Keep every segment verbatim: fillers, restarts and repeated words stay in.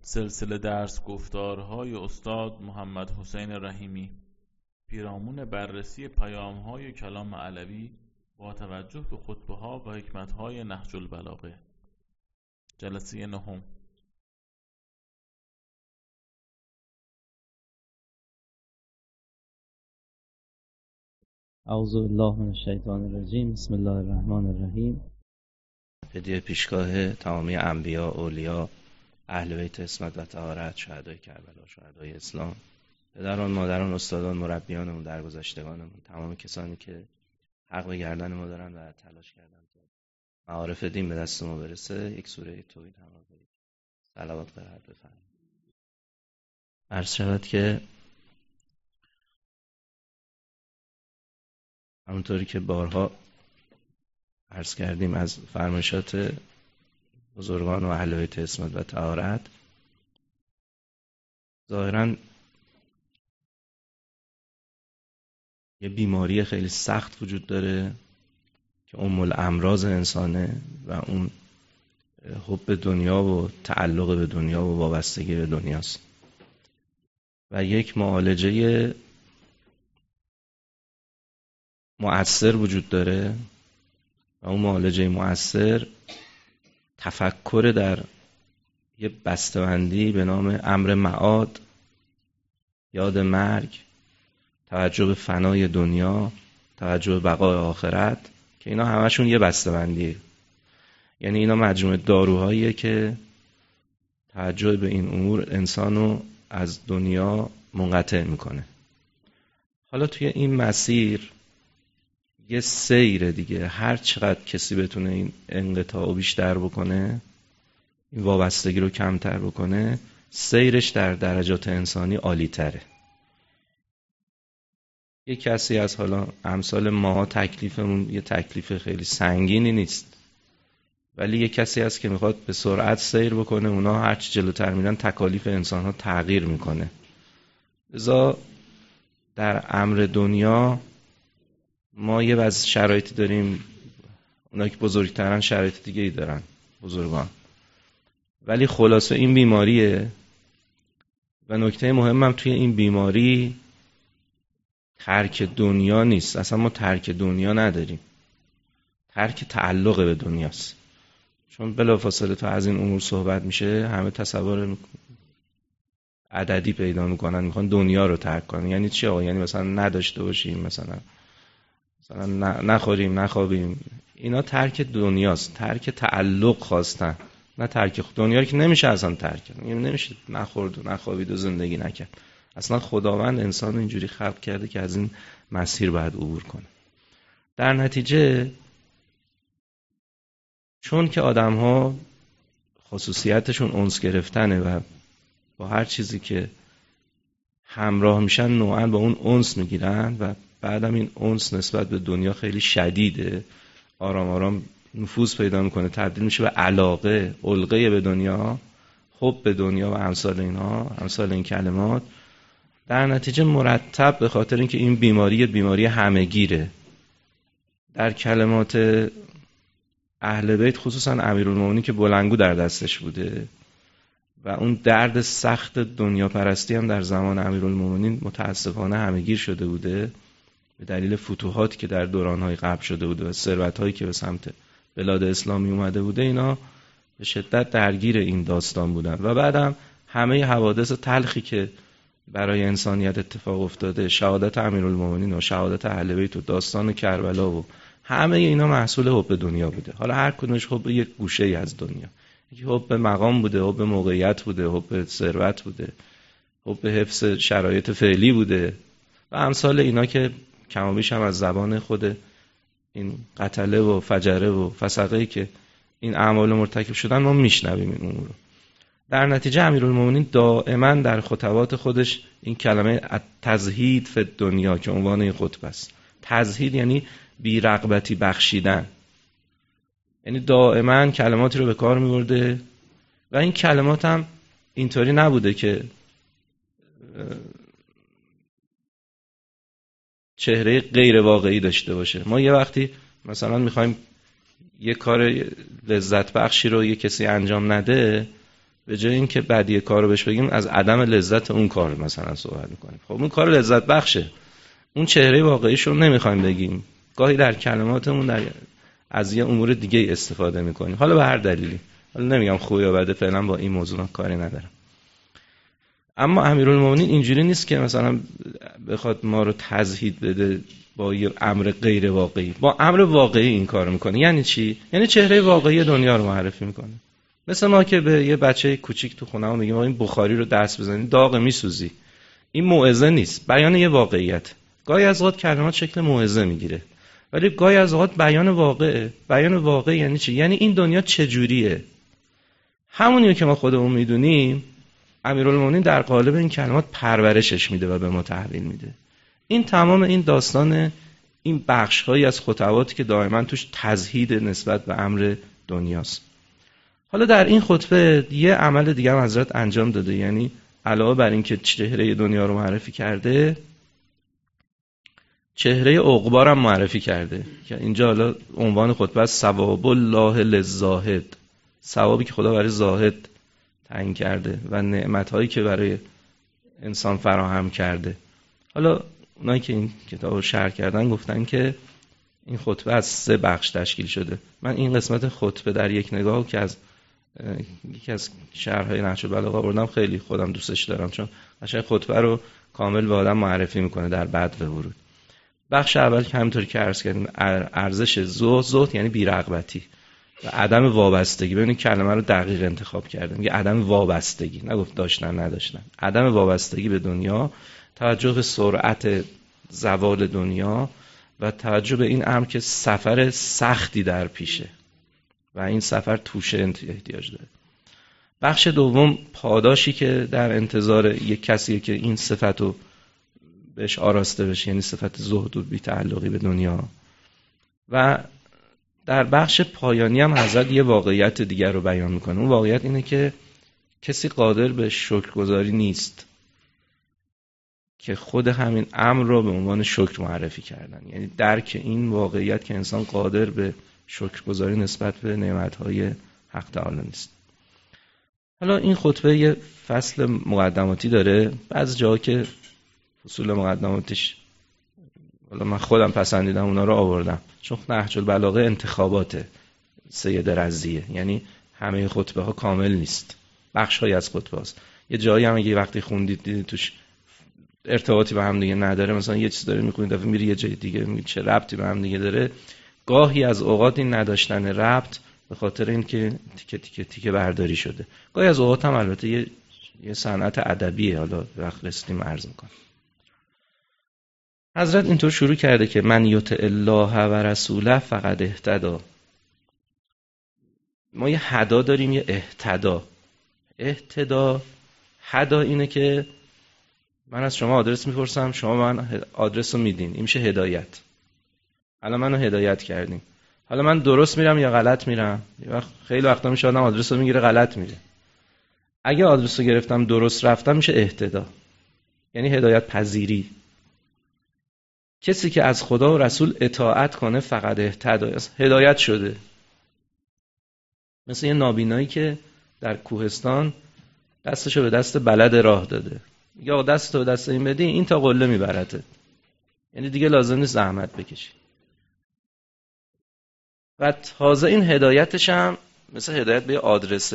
سلسله درس گفتارهای استاد محمد حسین رحیمی پیرامون بررسی پیام‌های کلام علوی با توجه به خطبه‌ها و حکمت‌های نهج البلاغه. جلسه نهم. اعوذ بالله من الشیطان الرجیم. بسم الله الرحمن الرحیم. هدیه پیشگاه تمامی انبیا، اولیا، اهل بیت عصمت و طهارت، شهدای کربلا، شهدای اسلام، پدران، مادران، استادان، مربیانمون، درگذشتگانمون، تمام کسانی که حق به گردن ما دارن و تلاش کردن تا معارف دین به دست ما برسه. یک سوره توحید هم بگید. صلوات قرائت بفرمایید. عرض شود که همونطوری که بارها عرض کردیم از فرمایشات بزرگان و اهل بیت عصمت و طهارت، ظاهراً یه بیماری خیلی سخت وجود داره که ام الامراض انسانه و اون حب دنیا و تعلق به دنیا و وابستگی به دنیاست و یک معالجه مؤثر وجود داره و اون معالجه مؤثر تفکر در یه بسته‌بندی به نام امر معاد، یاد مرگ، توجه به فنای دنیا، توجه به بقای آخرت، که اینا همشون یه بسته‌بندیه. یعنی اینا مجموعه داروهاییه که توجه به این امور انسانو از دنیا منقطع میکنه. حالا توی این مسیر یه سیر دیگه، هر چقدر کسی بتونه این انقطاع رو بیشتر بکنه، این وابستگی رو کمتر بکنه، سیرش در درجات انسانی عالی تره. یه کسی از حالا امثال ما تکلیفمون یه تکلیف خیلی سنگینی نیست، ولی یه کسی هست که میخواد به سرعت سیر بکنه، اونا هرچی جلوتر میرن تکالیف انسان ها تغییر میکنه. لذا در امر دنیا ما یه وضع شرایطی داریم، اونا که بزرگترن شرایط دیگه ای دارن، بزرگان، ولی خلاصه این بیماریه. و نکته مهمم توی این بیماری ترک دنیا نیست، اصلا ما ترک دنیا نداریم، ترک تعلق به دنیاست. چون بلافاصله تا از این امور صحبت میشه همه تصور عددی پیدا میکنن، میخوان دنیا رو ترک کنن. یعنی چی آقا؟ یعنی مثلا نداشته باشیم، مثلا مثلا نخوریم، نخوابیم. اینا ترک دنیاست، ترک تعلق خواستن، نه ترک دنیا که نمیشه اصلا ترک کنه. یعنی نمیشه نخورد و نخوابید و زندگی نکرد. اصلا خداوند انسان اینجوری خلق کرده که از این مسیر باید عبور کنه. در نتیجه چون که آدم ها خصوصیتشون انس گرفتنه و با هر چیزی که همراه میشن نوعا با اون انس میگیرن و بعدم این انس نسبت به دنیا خیلی شدیده، آرام آرام نفوذ پیدا میکنه، تبدیل میشه به علاقه، علقه به دنیا، حب به دنیا و امثال اینها، امثال این کلمات. در نتیجه مرتب به خاطر اینکه این بیماری بیماری همه‌گیره، در کلمات اهل بیت خصوصا امیرالمومنین که بلندگو در دستش بوده و اون درد سخت دنیا پرستی هم در زمان امیرالمومنین متاسفانه همه‌گیر شده بوده به دلیل فتوحاتی که در دوران‌های قبل شده بوده و ثروت‌هایی که به سمت بلاد اسلامی اومده بوده. اینا به شدت درگیر این داستان بودن و بعدم همه حوادث تلخی که برای انسانیت اتفاق افتاده، شهادت امیرالمومنین و شهادت اهل بیت و داستان کربلا و همه اینا محصول حب دنیا بوده. حالا هر کدومش حب یک گوشه‌ای از دنیا. یکی حب مقام بوده، حب موقعیت بوده، حب ثروت بوده، حب حفظ شرایط فعلی بوده و امثال اینا که کم و بیش هم از زبان خود این قتله و فجره و فسقه‌ای که این اعمال مرتکب شدن ما میشنویم این امور رو. در نتیجه امیرالمومنین دائما در خطبات خودش این کلمه تزهید فی دنیا که عنوان این خطبه است. تزهید یعنی بی‌رغبتی بخشیدن، یعنی دائما کلماتی رو به کار می‌برده و این کلمات هم اینطوری نبوده که چهره غیر واقعی داشته باشه. ما یه وقتی مثلا می‌خوایم یه کار لذت بخشی رو یه کسی انجام نده، به جای اینکه بدی کارو بهش بگیم از عدم لذت اون کار مثلا صحبت میکنیم. خب اون کار لذت بخشه، اون چهره واقعیش رو نمیخوایم بگیم، گاهی در کلماتمون در از یه امور دیگه استفاده میکنیم، حالا به هر دلیلی. حالا نمیگم خوب یا بده، فعلا با این موضوع کاری ندارم. اما امیرالمومنین اینجوری نیست که مثلا بخواد ما رو تزهید بده با یه امر غیر واقعی، با امر واقعی این کارو میکنه. یعنی چی؟ یعنی چهره واقعی دنیا رو معرفی میکنه. مثل ما که به یه بچه کوچیک تو خونه‌مون میگیم این بخاری رو دست بزنید داغ میسوزی. این موعظه نیست، بیان یه واقعیت. گاهی از اوقات کلمات شکل موعظه میگیره، ولی گاهی از اوقات بیان واقعه. بیان واقع یعنی چی؟ یعنی این دنیا چجوریه. همونیه که ما خودمون میدونیم امیرالمومنین در قالب این کلمات پرورشش میده و به ما تحویل میده. این تمام این داستان این بخش‌هایی از خطباتی که دائما توش تزهید نسبت به امر دنیاست. حالا در این خطبه یه عمل دیگه هم حضرت انجام داده، یعنی علاوه بر این که چهره دنیا رو معرفی کرده، چهره عقبا هم معرفی کرده که اینجا حالا عنوان خطبه است ثواب الله للزاهد، ثوابی که خدا برای زاهد تعیین کرده و نعمت‌هایی که برای انسان فراهم کرده. حالا اونایی که این کتاب رو شرح کردن گفتن که این خطبه از سه بخش تشکیل شده. من این قسمت خطبه در یک نگاه که از یکی از شرح‌های نهج البلاغه آوردم خیلی خودم دوستش دارم، چون قشنگ خطبه رو کامل به آدم معرفی میکنه در بدو ورود. بخش اول که همینطور که عرض کردیم ارزش زهد، زهد یعنی بی‌رغبتی و عدم وابستگی. ببینید کلمه رو دقیق انتخاب کردم، میگه عدم وابستگی، نگفت داشتن نداشتن. عدم وابستگی به دنیا، توجه به سرعت زوال دنیا و توجه به این امر که سفر سختی در پیشه و این سفر توشه احتیاج داره. بخش دوم پاداشی که در انتظار یک کسیه که این صفتو بهش آراسته بشه، یعنی صفت زهد و بی‌تعلقی به دنیا. و در بخش پایانی هم حضرت یه واقعیت دیگر رو بیان میکنه. اون واقعیت اینه که کسی قادر به شکرگزاری نیست که خود همین امر رو به عنوان شکر معرفی کردن، یعنی درک این واقعیت که انسان قادر به شکرگزاری نسبت به نعمت‌های حق تعالی نیست. حالا این خطبه یه فصل مقدماتی داره، بعضی جاها که فصول مقدماتش حالا من خودم پسندیدم اونا رو آوردم، چون نهج البلاغه انتخابات سید رضیه، یعنی همه خطبه ها کامل نیست، بخش های از خطبه هاست. یه جایی هم اگه وقتی خوندید دیدید توش ارتباطی به هم دیگه نداره، مثلا یه چیز داره میخونید دفعه میری یه جای دیگه میگید چه ربطی به هم دیگه داره. گاهی از اوقات این نداشتن ربط به خاطر اینکه تیکه تیکه تیکه برداری شده، گاهی از اوقات هم البته یه یه صنعت ادبیه. حالا وقت رسیدیم عرض میکنم. حضرت اینطور شروع کرده که من یطع الله و رسوله فقد اهتدی. ما یه هدا داریم، یه اهتدا. اهتدا هدا اینه که من از شما آدرس میپرسم، شما من آدرس رو میدین، این میشه هدایت. حالا منو هدایت کردیم، حالا من درست میرم یا غلط میرم؟ خیلی وقتا میشه آدم آدرس رو میگیره غلط میره. اگه آدرس رو گرفتم درست رفتم میشه اهتدا، یعنی هدایت پذیری. کسی که از خدا و رسول اطاعت کنه فقط اهتدی، هدایت شده. مثل یه نابینایی که در کوهستان دستشو به دست بلد راه داده، یا دستو به دست این بدی این تا قله میبرته، یعنی دیگه لازم نیست زحمت بکشی. و تازه این هدایتش هم مثل هدایت به آدرس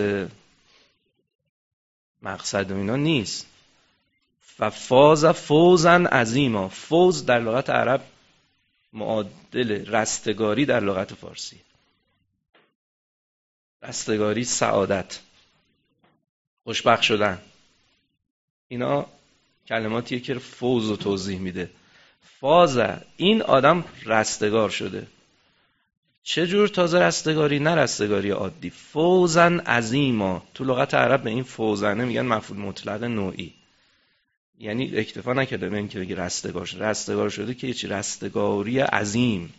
مقصد و اینا نیست. و فاز فوزا عظیما. فوز در لغت عرب معادل رستگاری در لغت فارسی. رستگاری، سعادت، خوشبخت شدن، اینا کلماتیه که فوز رو توضیح میده. فاز، این آدم رستگار شده. چه جور تازه رستگاری؟ نه رستگاری عادی، فوزا عظیما. تو لغت عرب به این فوزنه میگن مفعول مطلق نوعی، یعنی اکتفا نکرده به این که بگی رستگار شده. رستگار شده که چی؟ رستگاری عظیم.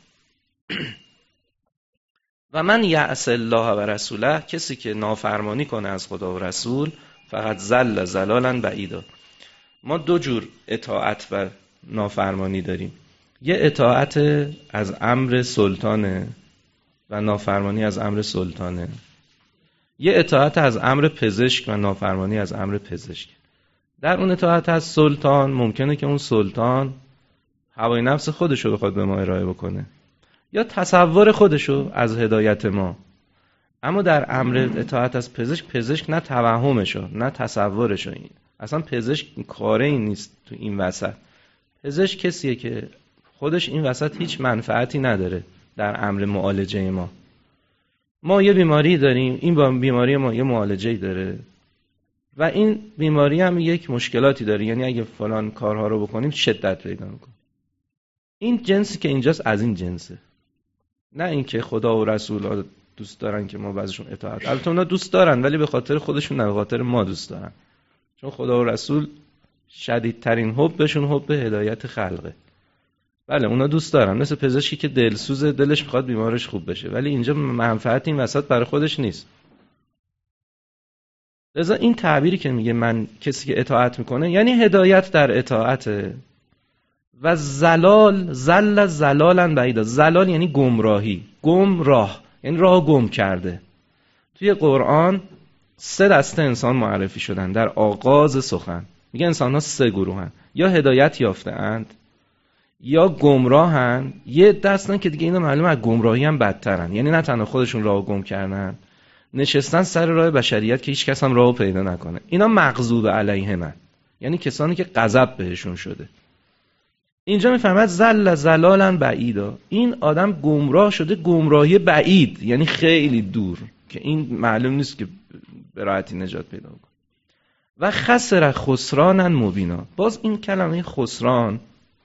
و من یعص الله و رسوله، کسی که نافرمانی کنه از خدا و رسول، فقط زل زلالا بعیدا. ما دو جور اطاعت و نافرمانی داریم. یه اطاعت از امر سلطانه و نافرمانی از امر سلطانه. یه اطاعت از امر پزشک و نافرمانی از امر پزشک. در اون اطاعت از سلطان ممکنه که اون سلطان هوای نفس خودشو بخواد به ما ارائه بکنه یا تصور خودشو از هدایت ما. اما در امر اطاعت از پزشک، پزشک نه توهمشو نه تصورشو، این اصلا پزشک کاره این نیست تو این وسط. پزشک کسیه که خودش این وسط هیچ منفعتی نداره در امر معالجه ما. ما یه بیماری داریم، این بیماری ما یه معالجه‌ای داره و این بیماری هم یک مشکلاتی داره، یعنی اگه فلان کارها رو بکنیم شدت پیدا میکنه. این جنسی که اینجاست از این جنسه، نه اینکه خدا و رسول ها دوست دارن که ما بعضشون اطاعت. البته اونا دوست دارن ولی به خاطر خودشون نه، به خاطر ما دوست دارن، چون خدا و رسول شدیدترین حبشون حب هدایت خلقه. بله اونا دوست دارن، مثل پزشکی که دلسوزه، دلش میخواد بیمارش خوب بشه، ولی اینجا منفعت این وسط برای خودش نیست. لذا این تعبیری که میگه من کسی که اطاعت میکنه، یعنی هدایت در اطاعته. و زلال زل زلالا بعیدا، زلال یعنی گمراهی، گمراه یعنی راه گم کرده. توی قرآن سه دسته انسان معرفی شدن در آغاز سخن. میگه انسان ها سه گروهن، یا هدایت یافته اند، یا گمراهن، یه دستن که دیگه اینا معلومه از گمراهی هم بدترن، یعنی نه تنها خودشون راه گم کردن، نشستن سر راه بشریت که هیچ کس هم راهو پیدا نکنه. اینا مغضوب علیهم، یعنی کسانی که غضب بهشون شده. اینجا میفهمد زل زلالا بعیدا، این آدم گمراه شده گمراهی بعید، یعنی خیلی دور که این معلوم نیست که به راحتی نجات پیدا کنه. و خسر خسرانا مبینا. باز این کلمه خسران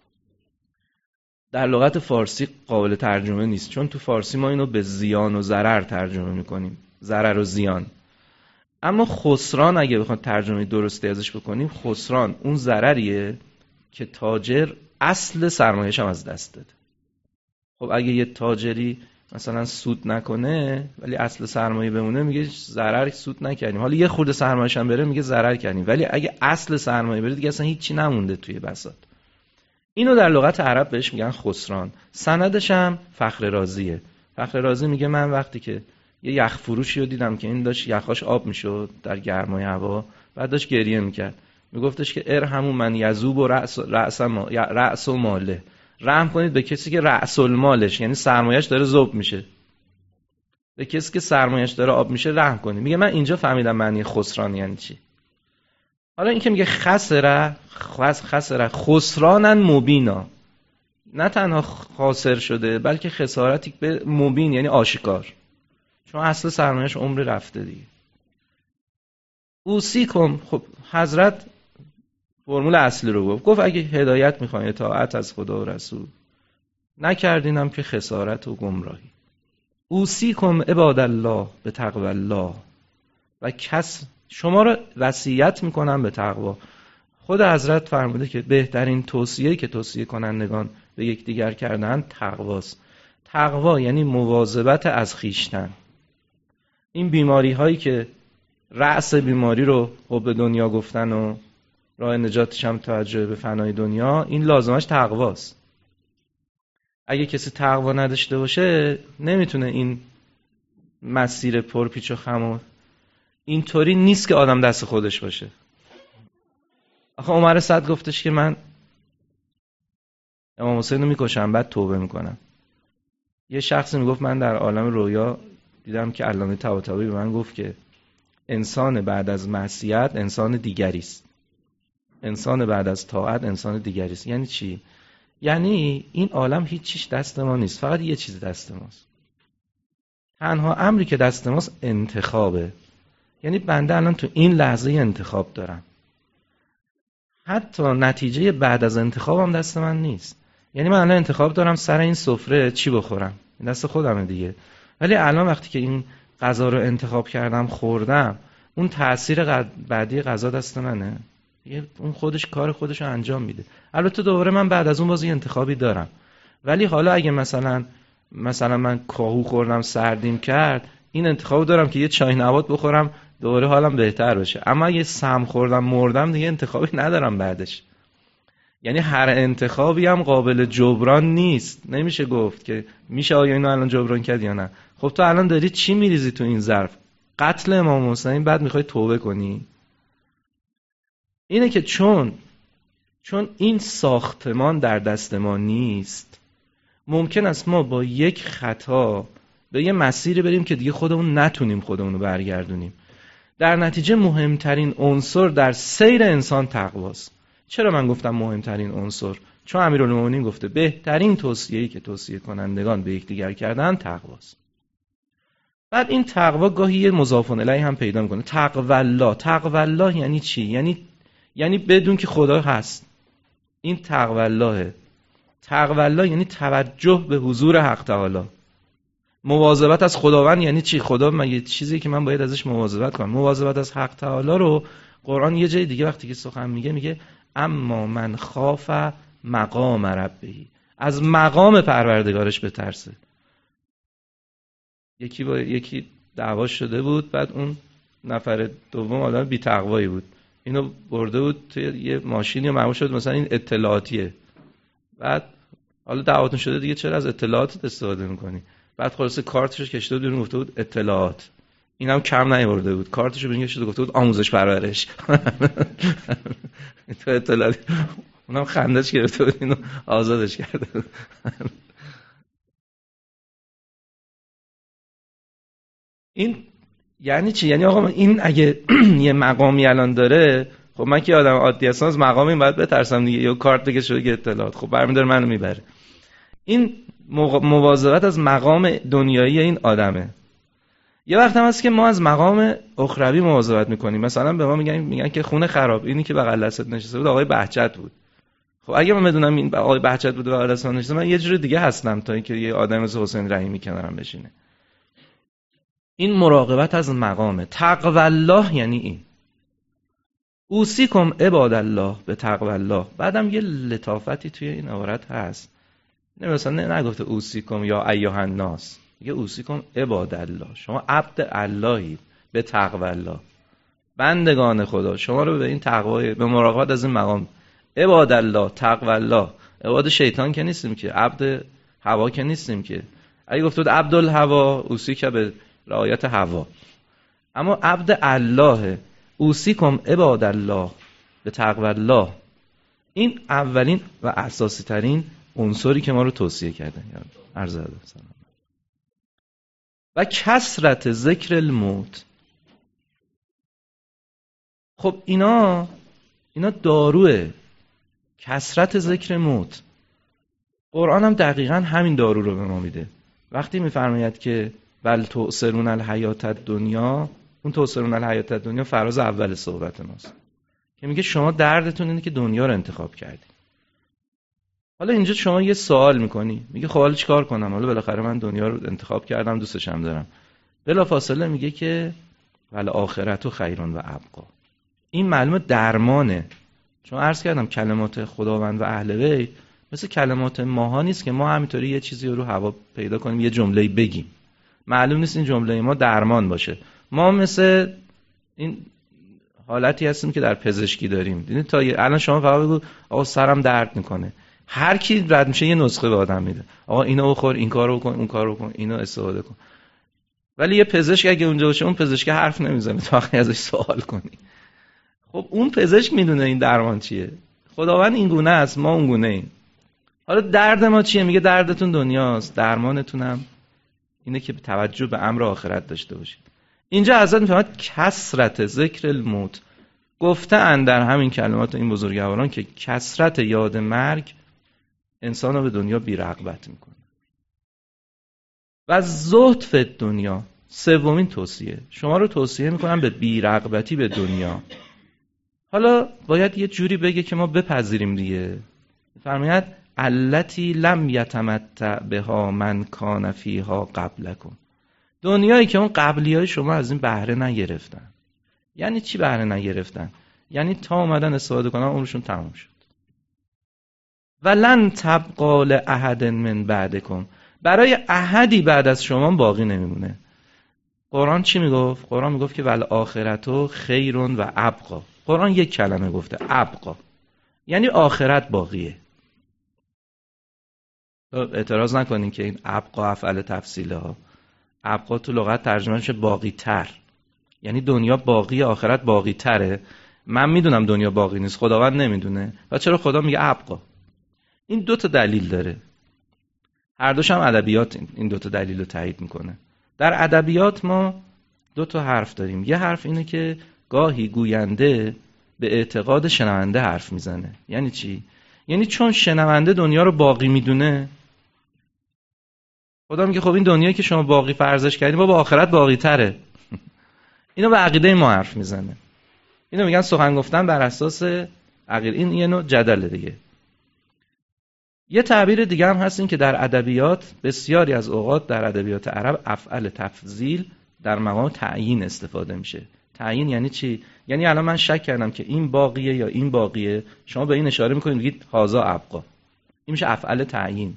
در لغت فارسی قابل ترجمه نیست، چون تو فارسی ما اینو به زیان و ضرر ترجمه میکنیم، ضرر و زیان. اما خسران اگه بخواد ترجمه درستی ازش بکنیم، خسران اون ضرریه که تاجر اصل سرمایه‌اش هم از دست داده. خب اگه یه تاجری مثلا سود نکنه ولی اصل سرمایه بمونه، میگه ضرر سود نکردیم. حالا یه خورده سرمایه‌اش هم بره، میگه ضرر کردیم. ولی اگه اصل سرمایه بره دیگه اصلا هیچی نمونده توی بساط. اینو در لغت عرب بهش میگن خسران. سندش هم فخر رازیه. فخر رازی میگه من وقتی که یه یخ فروشی رو دیدم که این داشت یخاش آب میشد در گرمای هوا، بعد داشت گریه میکرد، میگفتش که ارحموا من یذوب و رأس رأس ما رأس و ماله، رحم کنید به کسی که رأس المالش یعنی سرمایه‌اش داره ذوب میشه، به کسی که سرمایه‌اش داره آب میشه رحم کنید. میگه من اینجا فهمیدم معنی خسران یعنی چی. حالا این که میگه خسره خسره خسرانا مبینا، نه تنها خاسر شده بلکه خسارتی به مبین یعنی آشکار، چون اصل سرمایه‌اش عمر رفته دیگه. اوصیکم، خب حضرت فرمول اصلی رو گفت، گفت اگه هدایت میخواین اطاعت از خدا و رسول نکردینم که خسارت و گمراهی. اوصیکم عباد الله به تقوی الله، و کس شما رو وصیت میکنم به تقوا. خود حضرت فرموده که بهترین توصیه‌ای که توصیه کنندگان به یکدیگر کردن تقواست. تقوا یعنی مواظبت از خویشتن. این بیماری هایی که رأس بیماری رو حب دنیا گفتن و راه نجاتش هم توجه به فنای دنیا، این لازمش تقواست. اگه کسی تقوا نداشته باشه نمیتونه این مسیر پرپیچ و خم و اینطوری نیست که آدم دست خودش باشه. آخه عمر صد گفتش که من امام حسین رو میکشم بعد توبه میکنم. یه شخصی میگفت من در عالم رویا دیدم که علامه طباطبایی به من گفت که انسان بعد از معصیت انسان دیگری است، انسان بعد از طاعت انسان دیگری است. یعنی چی؟ یعنی این عالم هیچ چیز دست ما نیست، فقط یه چیز دست ماست. تنها امری که دست ماست انتخابه. یعنی بنده الان تو این لحظه انتخاب دارم، حتی نتیجه بعد از انتخابم دست من نیست. یعنی من الان انتخاب دارم سر این سفره چی بخورم، این دست خودمه دیگه. ولی الان وقتی که این غذا رو انتخاب کردم خوردم، اون تأثیر بعدی غذا دست منه، اون خودش کار خودش رو انجام میده. البته دوباره من بعد از اون بازی انتخابی دارم. ولی حالا اگه مثلا مثلا من کاهو خوردم سردیم کرد، این انتخاب دارم که یه چای نبات بخورم دوباره حالم بهتر بشه. اما اگه سم خوردم مردم دیگه انتخابی ندارم بعدش. یعنی هر انتخابی هم قابل جبران نیست. نمیشه گفت که میشه آیا اینو الان جبران کرد یا نه. خب تو الان داری چی میریزی تو این ظرف؟ قتل امام حسین بعد میخوای توبه کنی؟ اینه که چون چون این ساختمان در دست ما نیست، ممکن است ما با یک خطا به یه مسیری بریم که دیگه خودمون نتونیم خودمون رو برگردونیم. در نتیجه مهمترین عنصر در سیر انسان تقواست. چرا من گفتم مهمترین عنصر؟ چون امیرالمومنین گفته بهترین توصیه‌ای که توصیه کنندگان به یکدیگر کردن تقواست. بعد این تقوا گاهی یه مضاف الیه هم پیدا میکنه. تقوا الله. تقوا الله یعنی چی؟ یعنی یعنی بدون که خدا هست. این تقوا الله. تقوا الله یعنی توجه به حضور حق تعالی. مواظبت از خداوند یعنی چی؟ خدا مگه چیزی که من باید ازش مواظبت کنم؟ مواظبت از حق تعالی رو قرآن یه جای دیگه وقتی که سخن میگه میگه اما من خاف مقام ربهی، از مقام پروردگارش بترسه. یکی با یکی دعوا شده بود، بعد اون نفر دوم آدم بی تقوایی بود، اینو برده بود توی یه ماشینی و معمول شد مثلا این اطلاعاتیه. بعد حالا دعواتون شده دیگه چرا از اطلاعات استفاده میکنی؟ بعد خلاصه کارتش کشیده بود، گفته بود اطلاعات. اینم کم نیورده بود، کارتشو ببین کشیده گفته بود آموزش پرورش. تو اطلاعات. اونم خندش گرفته بود، اینو آزادش کرده بود. این یعنی چی؟ یعنی آقا این اگه یه مقامی الان داره، خب من که آدم عادی هستم از مقام این باید بترسم دیگه. یا کارت دیگه شده که اطلاعات، خب برمی‌داره منو میبره. این مواظبت از مقام دنیایی این آدمه. یه وقت هم هست که ما از مقام اخروی مواظبت میکنیم. مثلا به ما میگن میگن که خونه خراب، اینی که بغل دست نشسته بود آقای بهجت بود. خب اگه من بدونم این آقای بهجت بود بغل دست نشسته، من یه جور دیگه هستم تا اینکه یه آدم مثل حسین رحیمی کنارم بشینه. این مراقبت از مقامه. تقوا الله یعنی این. اوصیکم عباد الله به تقوا الله. بعدم یه لطافتی توی این عبارت هست. نه مثلا نگفته اوصیکم یا ایها الناس، میگه اوصیکم عباد الله، شما عبد اللهید به تقوا الله، بندگان خدا، شما رو به این تقوا، به مراقبت از این مقام. عباد الله، تقوا الله. عباد شیطان که نیستیم که، عبد هوا که نیستیم که. اگه گفته بود عبد الهوا اوصیک به رعایت هوا، اما عبد الله. اوصیکم عباد الله به تقوا الله. این اولین و اساسی ترین عنصری که ما رو توصیه کرده. عرض ادب سلام. و کثرت ذکر الموت. خب اینا اینا داروه. کثرت ذکر موت. قرآن هم دقیقاً همین دارو رو به ما میده. وقتی میفرماید که بل تؤثرون الحیات الدنیا، اون تؤثرون الحیات الدنیا فراز اول صحبت ماست که میگه شما دردتون اینه که دنیا رو انتخاب کردی. حالا اینجا شما یه سوال میکنی، میگه خب حالا چیکار کنم؟ حالا بالاخره من دنیا رو انتخاب کردم، دوستش هم دارم. بلافاصله میگه که ول آخرت خیر و ابقا. این معلومه درمانه. چون عرض کردم کلمات خداوند و اهل بیت مثل کلمات ماها نیست که ما همینطوری یه چیزی رو هوا پیدا کنیم یه جمله‌ای بگیم. معلوم نیست این جمله ما درمان باشه. ما مثل این حالتی هستیم که در پزشکی داریم. دیدید تا الان شما فقط بگو آقا سرم درد میکنه، هر کی رد میشه یه نسخه به آدم میده، آقا اینو بخور، این کارو بکن، اون کارو بکن، اینو استفاده کن. ولی یه پزشک اگه اونجا باشه، اون پزشک حرف نمیزنه تا وقتی ازش سوال کنی. خب اون پزشک میدونه این درمان چیه. خداوند این گونه است، ما اون گونه ایم. حالا درد ما چیه؟ میگه دردتون دنیاست، درمانتونم اینه که توجه به امر آخرت داشته باشید. اینجا حضرت میفرماید کثرت ذکر الموت. گفته اند در همین کلمات این بزرگواران که کثرت یاد مرگ انسان رو به دنیا بی رغبت میکنه. و زهد فی دنیا، سومین توصیه، شما رو توصیه میکنم به بی رغبتی به دنیا. حالا باید یه جوری بگه که ما بپذیریم دیگه. فرماید التی لم یتمتع بها من کان فیها قبلکم. دنیایی که اون قبلیای شما از این بهره نگرفتن. یعنی چی بهره نگرفتن؟ یعنی تا اومدن استفاده کنن عمرشون تموم شد. ولن تبقى لاحد من بعدکم. برای احدی بعد از شما باقی نمیمونه. قرآن چی میگفت؟ قرآن میگفت که ول آخرتو خیر و ابقا. قرآن یک کلمه گفته، ابقا، یعنی آخرت باقیه. اعتراض نکنین که این ابقا افعل تفصیله ها. ابقا تو لغت ترجمه میشه باقی تر. یعنی دنیا باقی، آخرت باقی تره. من میدونم دنیا باقی نیست، خداوند نمیدونه. و چرا خدا میگه ابقا؟ این دو تا دلیل داره. هر دوش هم ادبیات این دو تا دلیل رو تایید میکنه. در ادبیات ما دو تا حرف داریم. یه حرف اینه که گاهی گوینده به اعتقاد شنونده حرف میزنه. یعنی چی؟ یعنی چون شنونده دنیا رو باقی میدونه، خدا میگه خب این دنیایی که شما باقی فرضش کردین با آخرت باقی تره. اینو به عقیده ما حرف میزنه. اینو میگن سخن گفتن بر اساس عقیده. این یه نوع جدله دیگه. یه تعبیر دیگه هم هست این که در ادبیات بسیاری از اوقات در ادبیات عرب افعال تفضیل در مقام تعیین استفاده میشه. تعیین یعنی چی؟ یعنی الان من شک کردم که این باقیه یا این باقیه، شما به این اشاره میکنید میگید هازا ابقا. این میشه افعال تعیین.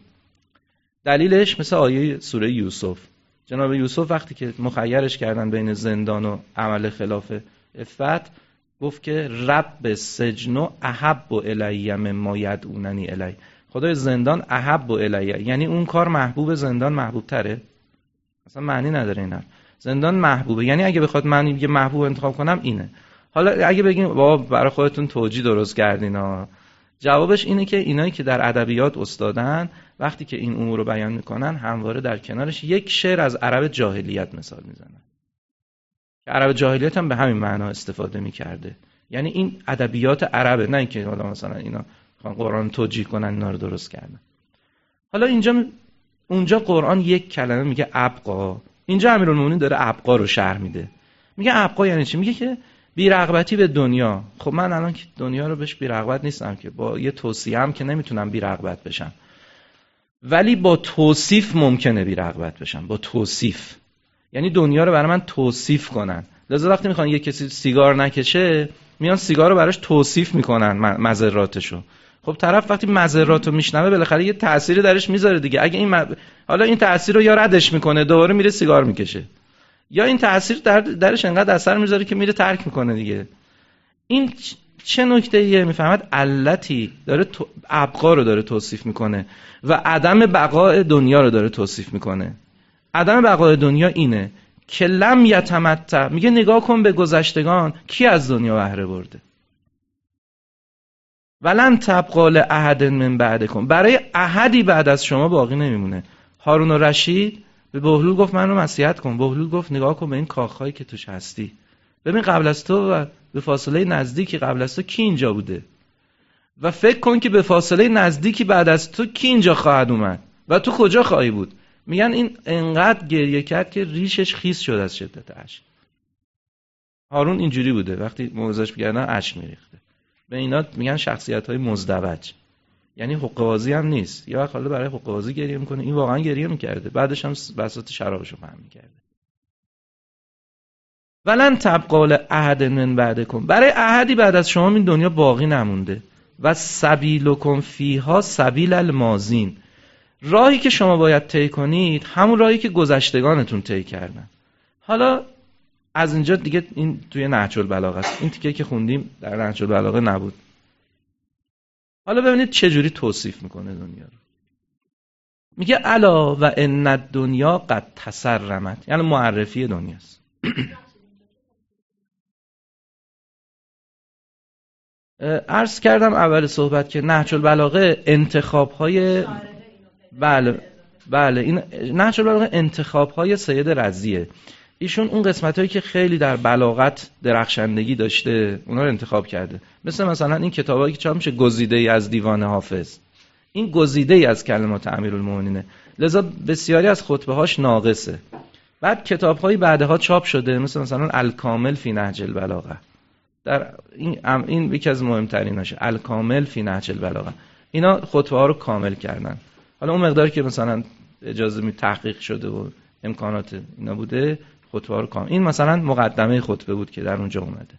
دلیلش مثل آیه سوره یوسف. جناب یوسف وقتی که مخیرش کردن بین زندان و عمل خلاف عفت، گفت که رب سجن احب الی مما یدعوننی الی. خدای زندان احب الی، یعنی اون کار محبوب زندان محبوب تره؟ اصلا معنی نداره اینا. زندان محبوبه، یعنی اگه بخواد من یه محبوب انتخاب کنم اینه. حالا اگه بگیم بابا برای خودتون توجیه درست کردین ها، جوابش اینه که اینایی که در ادبیات استادن وقتی که این امور رو بیان میکنن همواره در کنارش یک شعر از عرب جاهلیت مثال میزنن که عرب جاهلیت هم به همین معنا استفاده میکرده. یعنی این ادبیات عربه، نه اینکه حالا مثلا اینا قرآن توجیه کنن اینا رو درست کردن. حالا اینجا اونجا قرآن یک کلمه میگه ابقا، اینجا امیرالمومنین داره ابقا رو شرح میده. میگه ابقا یعنی چی؟ میگه که بی‌رغبتی به دنیا. خب من الان که دنیا رو بهش بی‌رغبت نیستم، که با یه توصیه هم که نمیتونم بی‌رغبت بشم، ولی با توصیف ممکنه بی‌رغبت بشم. با توصیف یعنی دنیا رو برای من توصیف کنن. لذا وقتی میخوان یه کسی سیگار نکشه میان سیگار رو براش توصیف میکنن مضراتشو. خب طرف وقتی مضراتو میشنوه بالاخره یه تأثیری درش میذاره دیگه. اگه این م... حالا این تأثیر رو یا ردش میکنه دوباره میره سیگار میکشه، یا این تأثیر در درش انقدر اثر میذاره که میره ترک میکنه دیگه. این چه نکته‌ایه؟ میفهمد علتی داره تو... ابقا رو داره توصیف میکنه و عدم بقای دنیا رو داره توصیف میکنه. عدم بقای دنیا اینه که لم یتمتع. میگه نگاه کن به گذشتگان، کی از دنیا بهره برده؟ ولن تبقى لأحد من بعدکم. برای احدی بعد از شما باقی نمیمونه. هارون الرشید به بهلول گفت منو نصیحت کن. بهلول گفت نگاه کن به این کاخهایی که توش هستی، ببین قبل از تو و به فاصله نزدیکی قبل از تو کی اینجا بوده و فکر کن که به فاصله نزدیکی بعد از تو کی اینجا خواهد اومد و تو کجا خواهی بود. میگن این انقدر گریه کرد که ریشش خیس شد از شدت اشک. هارون اینجوری بوده، وقتی موعظه‌اش می‌کردن اشک میریخته. به اینا میگن شخصیت‌های مزدوج، یعنی حقه‌بازی هم نیست. یا وقت حالا برای حقه‌بازی گریه میکنه، این واقعا گریه میکرده، بعدش هم بساط شرابشو پهن میکرده. ولن تبقى لأحد من بعدکم. برای احدی بعد از شما این دنیا باقی نمونده. و سبیلکم فیها سبیل الماضین. راهی که شما باید طی کنید همون راهی که گذشتگانتون طی کردن. حالا از اینجا دیگه این توی نهج البلاغه است. این تیکه که خوندیم در نهج البلاغه نبود. حالا ببینید چه جوری توصیف میکنه دنیا رو. میگه الا و ان الدنیا قد تسرمت، یعنی معرفی دنیاست. عرض کردم اول صحبت که نهج البلاغه انتخاب‌های بله بله این نهج البلاغه انتخاب‌های سید رضیه. ایشون اون قسمتایی که خیلی در بلاغت درخشندگی داشته اونا رو انتخاب کرده. مثل مثلا این کتابایی که چاپ میشه گزیده‌ای از دیوان حافظ، این گزیده‌ای از کلمات امیرالمومنینه، لذا بسیاری از خطبه‌هاش ناقصه. بعد کتاب‌های بعدها چاپ شده مثل مثلا الکامل فی نهج البلاغه، در این این یکی از مهمتریناشه، الکامل فی نهج البلاغه. اینا خطبه‌ها رو کامل کردن. حالا اون مقداری که مثلا اجازه می تحقیق شده و امکانات اینا بوده خطبه رو کامل. این مثلا مقدمه خطبه بود که در اونجا اومده.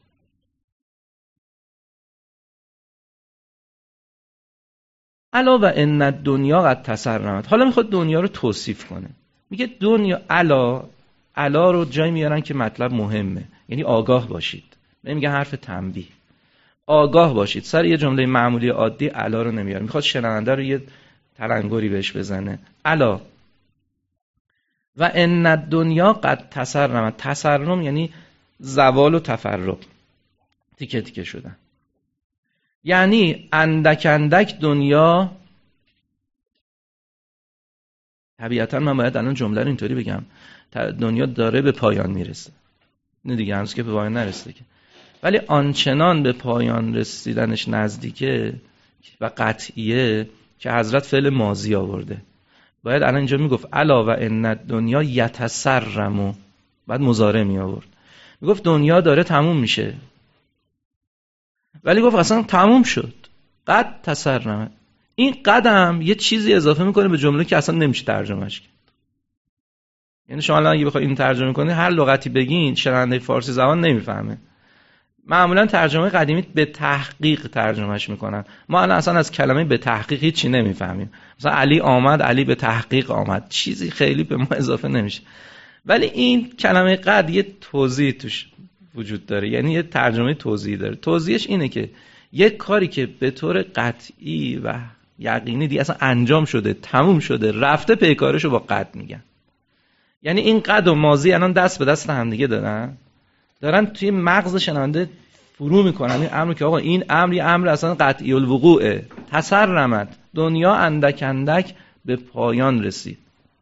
الا و ان الدنیا قد تسرمت. حالا میخواد دنیا رو توصیف کنه. میگه دنیا الا الا رو جای میارن که مطلب مهمه، یعنی آگاه باشید. نمیگه حرف تنبیه. آگاه باشید. سر یه جمله معمولی عادی الا رو نمیاره. میخواد شنونده رو یه تلنگری بهش بزنه. الا و ان الدنیا قد تسرمت. تسرم یعنی زوال و تفرق، تیکه تیکه شدن. یعنی اندک اندک دنیا، طبیعتا من باید الان جمله رو اینطوری بگم، دنیا داره به پایان میرسه، نه دیگه، هنوز که به پایان نرسیده که، ولی آنچنان به پایان رسیدنش نزدیکه و قطعیه که حضرت فعل ماضی آورده. باید الان اینجا میگفت الا و ان دنیا یتسرمو، بعد مضارع می آورد، میگفت دنیا داره تموم میشه، ولی گفت اصلا تموم شد، قد تسرمه. این قدم یه چیزی اضافه میکنه به جمله که اصلا نمیشه ترجمهش کرد. یعنی شما الان اگه بخواید این ترجمه کنید، هر لغتی بگین شنونده فارسی زبان نمیفهمه. معمولا ترجمه قدیمی به تحقیق ترجمهش میکنن. ما الان اصلا از کلمه به تحقیق هیچی نمیفهمیم. مثلا علی آمد، علی به تحقیق آمد، چیزی خیلی به ما اضافه نمیشه. ولی این کلمه قد یه توضیح توش وجود داره، یعنی یه ترجمه توضیحی داره. توضیحش اینه که یک کاری که به طور قطعی و یقینی دیگه اصلا انجام شده، تموم شده، رفته، پیکارشو با قد میگن. یعنی این قد و ماضی الان دست به دست هم دیگه دارن، دارن توی مغز شنونده فرو میکنن این امر که آقا این امر یه امر اصلا قطعی الوقوعه. تسرمت، دنیا اندک اندک به پایان رسید.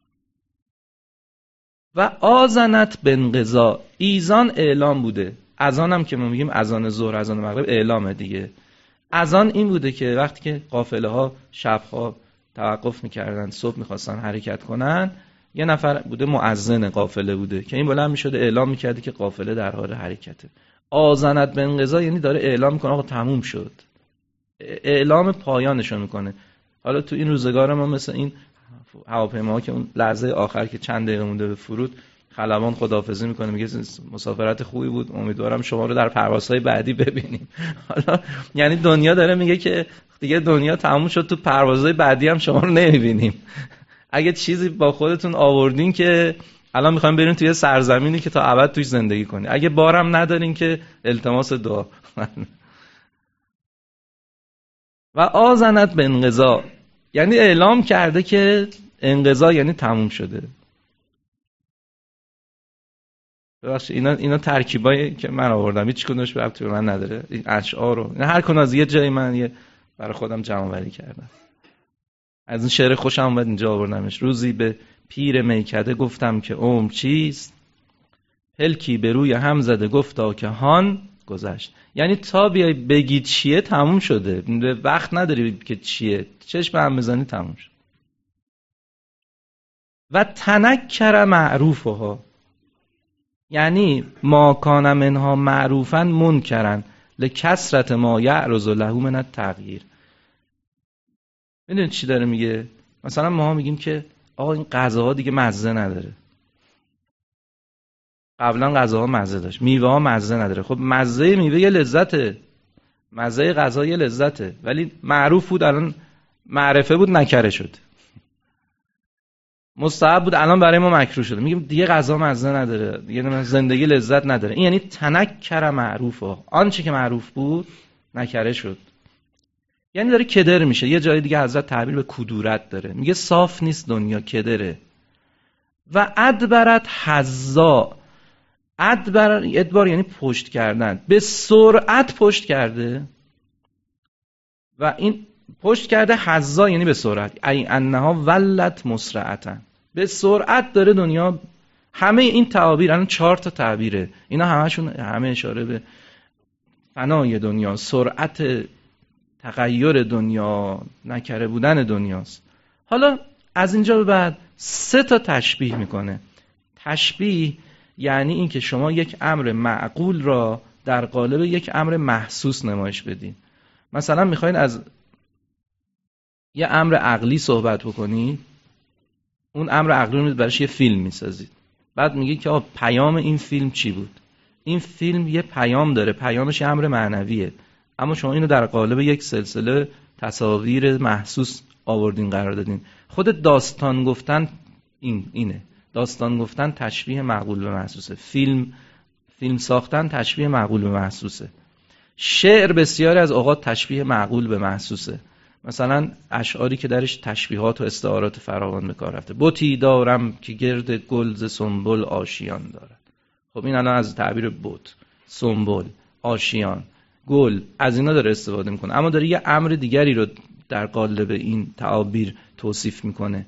و آذنت بانقضا، ایزان اعلام بوده. اذان هم که ما میگیم اذان ظهر، اذان مغرب، اعلامه دیگه. اذان این بوده که وقتی که قافله ها شبها توقف میکردن، صبح میخواستن حرکت کنن، یه نفر بوده مؤذن قافله بوده که این بلند میشده اعلام میکرده که قافله در حال حرکته. آذنت بانقضا یعنی داره اعلام میکنه آقا تموم شد، اعلام پایانشو میکنه. حالا تو این روزگار ما مثل این هواپیماها که اون لحظه آخر که چند دقیقه مونده به فرود، خلبان خداحافظی میکنه، میگه مسافرت خوبی بود، امیدوارم شما رو در پروازهای بعدی ببینیم. حالا یعنی دنیا داره میگه که دیگه دنیا تموم شد، تو پروازهای بعدی هم شما رو نمیبینیم. اگه چیزی با خودتون آوردین که الان میخوایم بریم توی سرزمینی که تا ابد توش زندگی کنی، اگه بارم ندارین که التماس دعا. و آذنت بانقضا یعنی اعلام کرده که انقضا یعنی تموم شده. ببخشید اینا اینا ترکیبایی که من آوردم، هیچ کدومش به ربطی به من نداره. این اشعار رو اینا هر کدوم از یه جای من یه برای خودم جمع آوری کردم. از این شعر خوشم اومد اینجا آوردمش. روزی به پیر میکده گفتم که عمر چیست، پلکی به روی هم زده گفتا که هان گذشت. یعنی تا بیای بگی چیه تموم شده، وقت نداری که چیه، چشم هم بزنی تموم شد. و تنکر معروفها یعنی ما کان منها معروفا منکرن لکثرت ما یعرض له من التغییر. میدونید چی داره میگه؟ مثلا ما میگیم که آقا این غذاها دیگه مزه نداره. قبلا غذاها مزه داشت، میوه ها مزه نداره. خب مزه میوه یه لذته، مزه غذا یه لذته، ولی معروف بود الان معرفه بود نکره شد. مستحب بود الان برای ما مکروه شده. میگیم دیگه غذا مزه نداره، دیگه زندگی لذت نداره. این یعنی تنکر معروفه، آنچه که معروف بود نکره شد. یعنی داره کدر میشه. یه جای دیگه حضرت تعبیر به کدورت داره، میگه صاف نیست دنیا، کدره. و ادبرت حزا، ادبر ادبار یعنی پشت کردن، به سرعت پشت کرده. و این پشت کرده حزا یعنی به سرعت، ای انها ولت مسرعتن، به سرعت داره دنیا. همه این تعابیر الان چهار تا تعبیره، اینا همشون همه اشاره به فنای دنیا، سرعت تغییر دنیا، نکره بودن دنیاست. حالا از اینجا به بعد سه تا تشبیه میکنه. تشبیه یعنی این که شما یک امر معقول را در قالب یک امر محسوس نمایش بدین. مثلا میخواین از یه امر عقلی صحبت بکنید، اون امر عقلی رو برایش یه فیلم میسازید، بعد میگید که آه پیام این فیلم چی بود. این فیلم یه پیام داره، پیامش یه امر معنویه، اما شما اینو در قالب یک سلسله تصاویر محسوس آوردین قرار دادین. خود داستان گفتن این اینه. داستان گفتن تشبیه معقول به محسوسه. فیلم فیلم ساختن تشبیه معقول به محسوسه. شعر بسیاری از اوقات تشبیه معقول به محسوسه. مثلا اشعاری که درش تشبیهات و استعارات فراوان به کار رفته. بتی دارم که گرد گل ز سنبل آشیان دارد. خب این الان از تعبیر بت، سنبل، آشیان، گل از اینا داره استفاده میکنه، اما داره یه امر دیگری رو در قالب این تعابیر توصیف میکنه.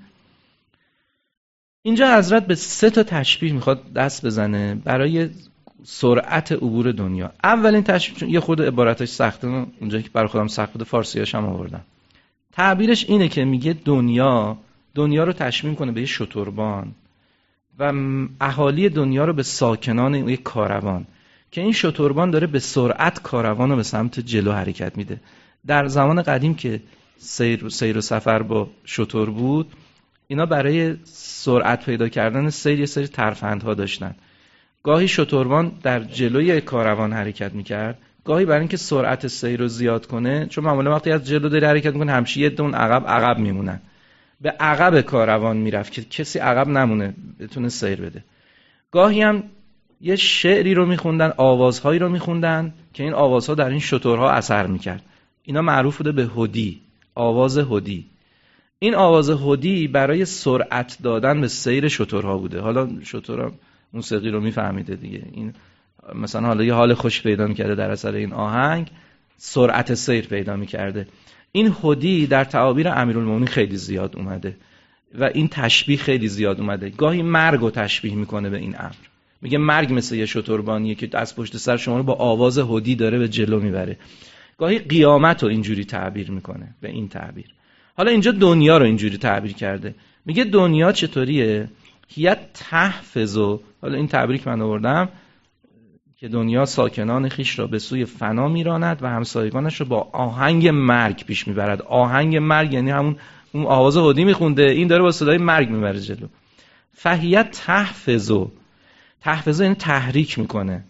اینجا حضرت به سه تا تشبیه میخواد دست بزنه برای سرعت عبور دنیا. اولین تشبیه یه خود عبارتش سخته، اونجایی که برای خودم سخت بوده فارسیاش هم آوردم. تعبیرش اینه که میگه دنیا دنیا رو تشبیه کنه به یه شتربان و اهالی دنیا رو به ساکنان یک کاروان، که این شتربان داره به سرعت کاروان رو به سمت جلو حرکت میده. در زمان قدیم که سیر, سیر و سفر با شتر بود، اینا برای سرعت پیدا کردن سیر یه سری ترفندها داشتن. گاهی شتربان در جلوی کاروان حرکت میکرد، گاهی برای اینکه سرعت سیر رو زیاد کنه، چون معمولا وقتی از جلو داره حرکت میکنه همشه یه دون عقب عقب میمونن، به عقب کاروان میرفت که کسی عقب نمونه بتونه سیر بده. گاهی هم یه شعری رو میخوندن، آوازهایی رو میخوندن که این آوازها در این شترها اثر میکرد. اینا معروف بوده به هدی، آواز هدی. این آواز هدی برای سرعت دادن به سیر شترها بوده. حالا شترها موسیقی رو میفهمیده دیگه، این مثلا حالا یه حال خوش پیدا میکرده در اثر این آهنگ، سرعت سیر پیدا میکرده. این هدی در تعابیر امیرالمومنین خیلی زیاد اومده و این تشبیه خیلی زیاد اومده. گاهی مرگ رو تشبیه میکنه به این امر، میگه مرگ مثل یه شتربانیه که از پشت سر شما رو با آواز هدی داره به جلو میبره. گاهی قیامت رو اینجوری تعبیر میکنه به این تعبیر. حالا اینجا دنیا رو اینجوری تعبیر کرده، میگه دنیا چطوریه؟ هیت تحفظو، حالا این تعبیری که من آوردم که دنیا ساکنان خیش را به سوی فنا میراند و همسایگانش رو با آهنگ مرگ پیش میبرد. آهنگ مرگ یعنی همون اون آواز هدی میخونده، این داره با صدای مرگ میبره جلو. فهیت تحفظو، تحفظو یعنی تحریک میکنه.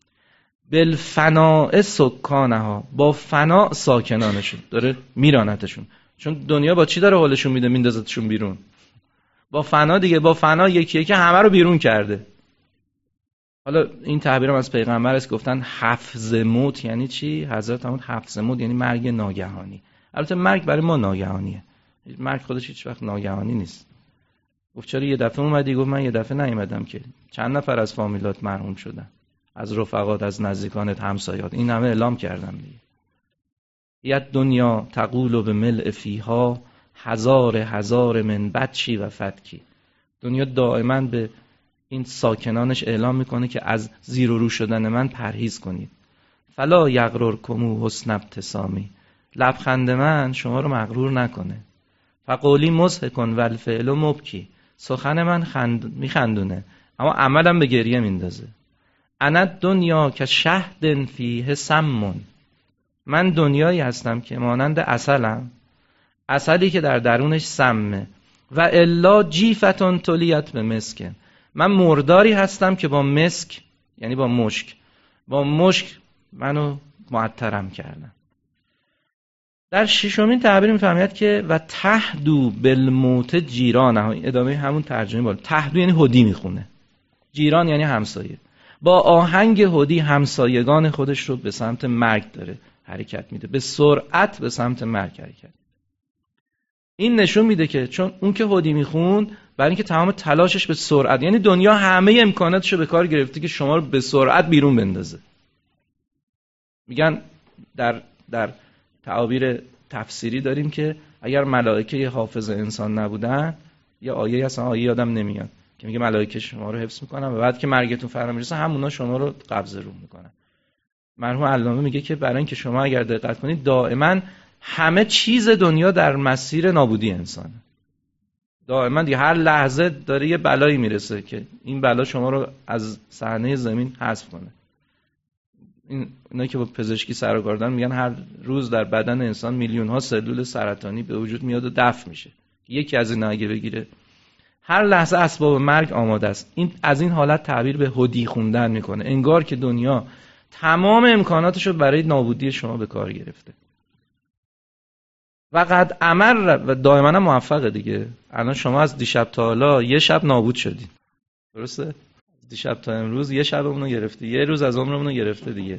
بالفناء سکانها، با فنا ساکنانشون داره میرانتشون. چون دنیا با چی داره حالشون میده میندازتشون بیرون؟ با فنا دیگه. با فنا یکی یکی همه رو بیرون کرده. حالا این تعبیرم از پیغمبر است، گفتن حفظ موت یعنی چی؟ حضرت همون حفظ موت یعنی مرگ ناگهانی. البته مرگ برای ما ناگهانیه، مرگ خودش هیچ وقت ناگهانی نیست. گفت چرا یه دفعه اومدی؟ گفت من یه دفعه نیومدم که چند نفر از فامیلات مرحوم شدن، از رفقات، از نزدیکانت، همسایات، این همه اعلام کردم دیگه. یت دنیا تقول به ملء فیها هزار هزار من بچی و فتکی. دنیا دائما به این ساکنانش اعلام میکنه که از زیر و رو شدن من پرهیز کنید. فلا یغررکم حسن ابتسامی، لبخند من شما رو مغرور نکنه. فقولی مضحک والفعل مبکی، سخن من خند میخندونه اما عملم به گریه میندازه. انا دنیا که شهد فیه سمون، من دنیایی هستم که مانند عسلم، عسلی که در درونش سمه. و الا جیفتون تلیت به مسکن، من مرداری هستم که با مسک یعنی با مشک، با مشک منو معطرم کردن. در ششمین تعبیر میفهمید که و تهدو بالموت جیرانه، ادامه همون ترجمه بالا. تهدو یعنی هدی میخونه، جیران یعنی همسایه. با آهنگ هدی همسایگان خودش رو به سمت مرگ داره حرکت میده، به سرعت به سمت مرگ حرکت. این نشون میده که چون اون که هدی میخوند برای اینکه تمام تلاشش به سرعت، یعنی دنیا همه امکاناتشو به کار گرفته که شما رو به سرعت بیرون بندازه. میگن در در تعابیر تفسیری داریم که اگر ملائکه حافظ انسان نبودن، یا آیه اصلا آیه یادم نمیاد که میگه ملائکه شما رو حفظ میکنن و بعد که مرگتون فرا میرسه همونا شما رو قبض روح میکنن. مرحوم علامه میگه که برای اینکه شما اگر دقت کنید دائما همه چیز دنیا در مسیر نابودی انسانه. دائما دیگه هر لحظه داره یه بلایی میرسه که این بلا شما رو از صحنه زمین حذف کنه. این اینا که با پزشکی سر و کار دارن میگن هر روز در بدن انسان میلیون ها سلول سرطانی به وجود میاد و دفن میشه. یکی از اینا اگه بگیره هر لحظه اسباب مرگ آماده است. این از این حالت تعبیر به هدی خوندن میکنه، انگار که دنیا تمام امکاناتشو برای نابودی شما به کار گرفته. و قد امر، و دائما موفقه دیگه. الان شما از دیشب تا حالا یه شب نابود شدین، درسته؟ دیشب تا امروز یه شبمون رو گرفته، یه روز از عمرمون رو گرفته دیگه.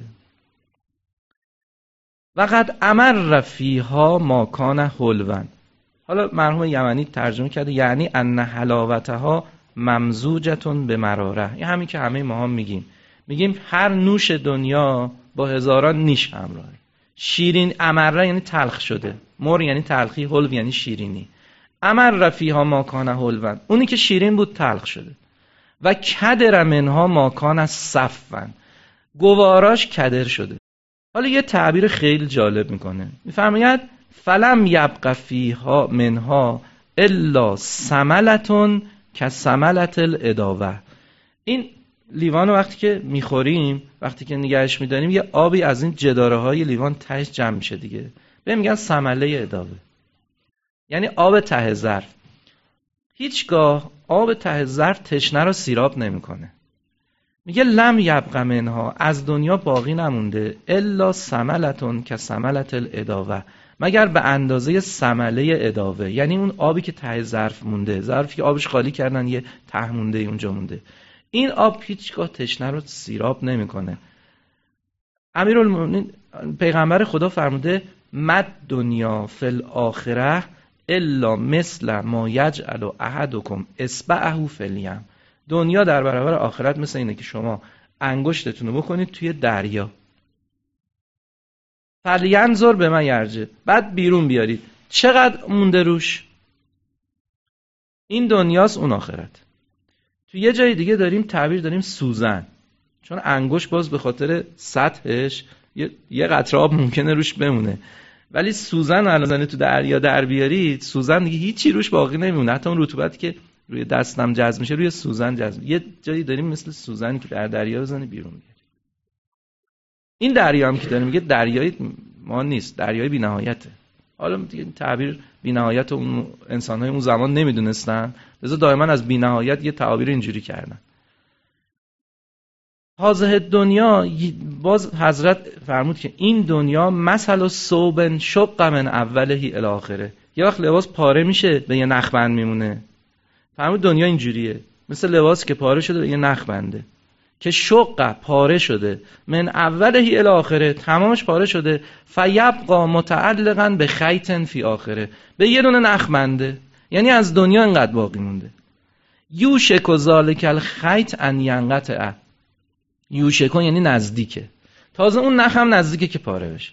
و قد امر فیها ما کان حلوان. حالا مرحوم یمنی ترجمه کرده یعنی ان حلاوتها ممزوجتون به مراره، این همین که همه ما هم میگیم میگیم هر نوش دنیا با هزاران نیش همراهه. شیرین امره یعنی تلخ شده، مر یعنی تلخی، حلو یعنی شیرینی. امر فیها ما کان حلوا، اونی که شیرین بود تلخ شده. و کدر منها ما کان صفوا، گواراش کدر شده. حالا یه تعبیر خیلی جالب میکنه، میفرماید فلم یبق فیها منها الا سملتون که سملت الاداوه. این لیوان وقتی که میخوریم، وقتی که نگهش میداریم، یه آبی از این جداره های لیوان تهش جمع میشه دیگه، به میگن سمله اداوه، یعنی آب ته ظرف. هیچگاه آب ته ظرف تشنه رو سیراب نمیکنه. میگه لم یبق منها، از دنیا باقی نمونده الا سملتون که سملت الاداوه، مگر به اندازه سمله اداوه، یعنی اون آبی که ته ظرف مونده، ظرفی که آبش خالی کردن یه ته مونده اونجا مونده، این آب هیچگاه تشنه رو سیراب نمیکنه. امیرالمومنین پیغمبر خدا فرموده مد دنیا فی الاخره الا مثل ما یجعل احدکم اصبعه فی الیم. دنیا در برابر آخرت مثل اینه که شما انگشتتون رو بکنید توی دریا، فلینظر به من یرجع، بعد بیرون بیارید چقدر مونده روش. این دنیاست، اون آخرت. تو یه جای دیگه داریم تعبیر داریم سوزن، چون انگشت باز به خاطر سطحش یه, یه قطره آب ممکنه روش بمونه، ولی سوزن الان تو دریا در بیارید، سوزن دیگه هیچی روش باقی نمیمونه، حتی اون رطوبتی که روی دستم جذب میشه روی سوزن جذب. یه جایی داریم مثل سوزن که در دریا بزنی بیرون بیاری. این دریا هم که داریم میگه دریای ما نیست، دریای بی‌نهایته. حالا دیگه تعبیر بی‌نهایت اون انسان‌های اون زمان نمیدونستن، لذا دائما از بی‌نهایت یه تعابیر اینجوری کردن. هذه دنیا، باز حضرت فرمود که این دنیا مثل ثوب شق من اوله الی آخره، یه وقت لباس پاره میشه به یه نخبند میمونه. فرمود دنیا اینجوریه، مثل لباس که پاره شده به یه نخبنده، که شق پاره شده من اوله الی آخره، تمامش پاره شده، فیبقى متعلقا به خیط فی آخره، به یه دونه نخبنده، یعنی از دنیا انقدر باقی مونده. یوشک ذالک الخیط ان ینقطع، یوشکون یعنی نزدیکه، تازه اون نخ هم نزدیکه که پاره بشه.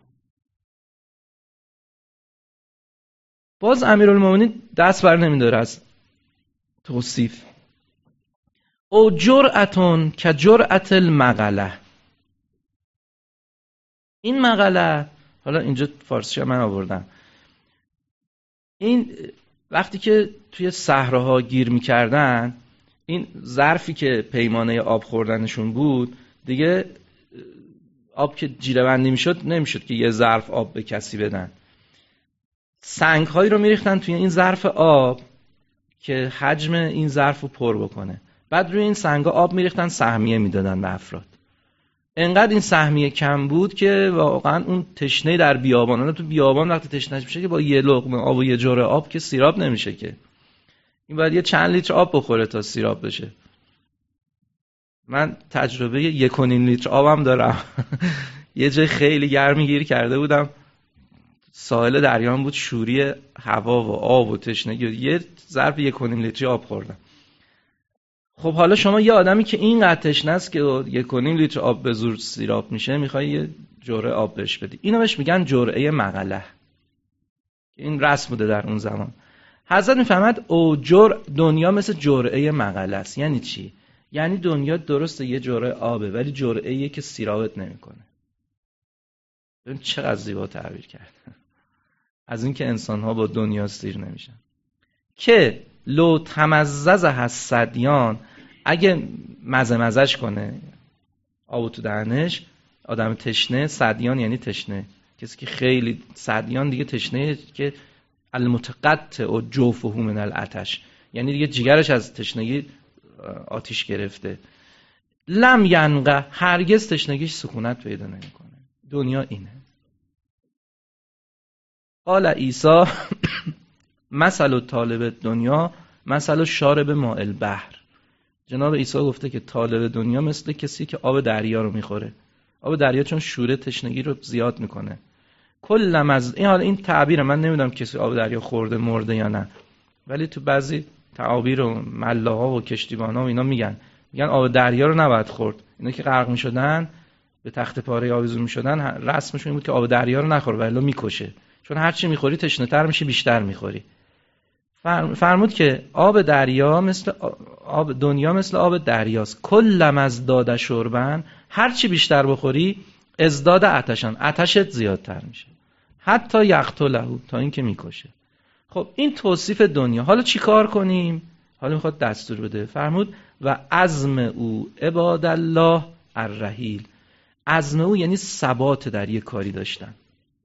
باز امیرالمومنین دست بر نمیداره از توصیف. او جرأتون که جرأت المقله، این مقله، حالا اینجا فارسی من آوردم، این وقتی که توی صحراها گیر میکردن، این ظرفی که پیمانه آب خوردنشون بود دیگه، آب که جیره بندی میشد نمیشد که یه ظرف آب به کسی بدن، سنگ هایی رو میریختن توی این ظرف آب که حجم این ظرف رو پر بکنه، بعد روی این سنگ ها آب میریختن، سهمیه میدادن به افراد. انقدر این سهمیه کم بود که واقعا اون تشنه در بیابان، تو بیابان وقتی تشنه میشه که با یه لقمه آب و یه جرعه آب که سیراب نمیشه که، این باید یه چند لیتر آب بخوره تا سیراب بشه. من تجربه یک و نیم لیتر آبم دارم. یه جای خیلی گرمی گیر کرده بودم، ساحل دریان بود، شوری هوا و آب و تشنگی، یه ظرف یک و نیم لیتری آب خوردم. خب حالا شما یه آدمی که اینقدر تشنه است که یک و نیم لیتر آب به زور سیراب میشه، میخوای یه جرعه آب بهش بدی. اینو بهش میگن جرعه مغله، این رسم بوده در اون زمان. حضرت میفهمد او جر دنیا مثل جرعه مغله است. یعنی چی؟ یعنی دنیا درسته یه جرعه آبه، ولی جرعه‌ایه که سیرابت نمیکنه. ببین چقدر زیبا تعبیر کرد از این که انسان‌ها با دنیا سیر نمیشن. که لو تمزز حسدیان، اگه مزه مزش کنه آب تو دهنش، آدم تشنه، صدیان یعنی تشنه، کسی که خیلی صدیان دیگه تشنه که المتقطع و جوفه من العطش، یعنی دیگه جگرش از تشنگی آتیش گرفته. لم ینقه، هرگز تشنگیش سکونت پیدا نمیکنه. دنیا اینه. قال عیسی مثل طالب دنیا مثل شارب ماء البحر. جناب عیسی گفته که طالب دنیا مثل کسی که آب دریا رو میخوره. آب دریا چون شوره تشنگی رو زیاد میکنه. کلم از این، حالا این تعبیر من نمیدونم کسی آب دریا خورده مرده یا نه، ولی تو بعضی تعابیر و ملاها و کشتیبانا و اینا میگن میگن آب دریا رو نباید خورد. اینا که غرق میشدن، به تخت پاره آویزون میشدن، رسمشون این بود که آب دریا رو نخور ولی میکشه، چون هر چی میخوری تشنه‌تر میشی، بیشتر میخوری. فرمود که آب دریا مثل آب دنیا مثل آب دریاست، کلم از داده شربن، هر چی بیشتر بخوری ازداد آتشان، آتشت زیادتر میشه، حتی یقتله، تا اینکه میکشه. خب این توصیف دنیا. حالا چی کار کنیم؟ حالا میخواد دستور بده. فرمود و عزم او عباد الله الرحیل. عزم او یعنی ثبات در یک کاری داشتن،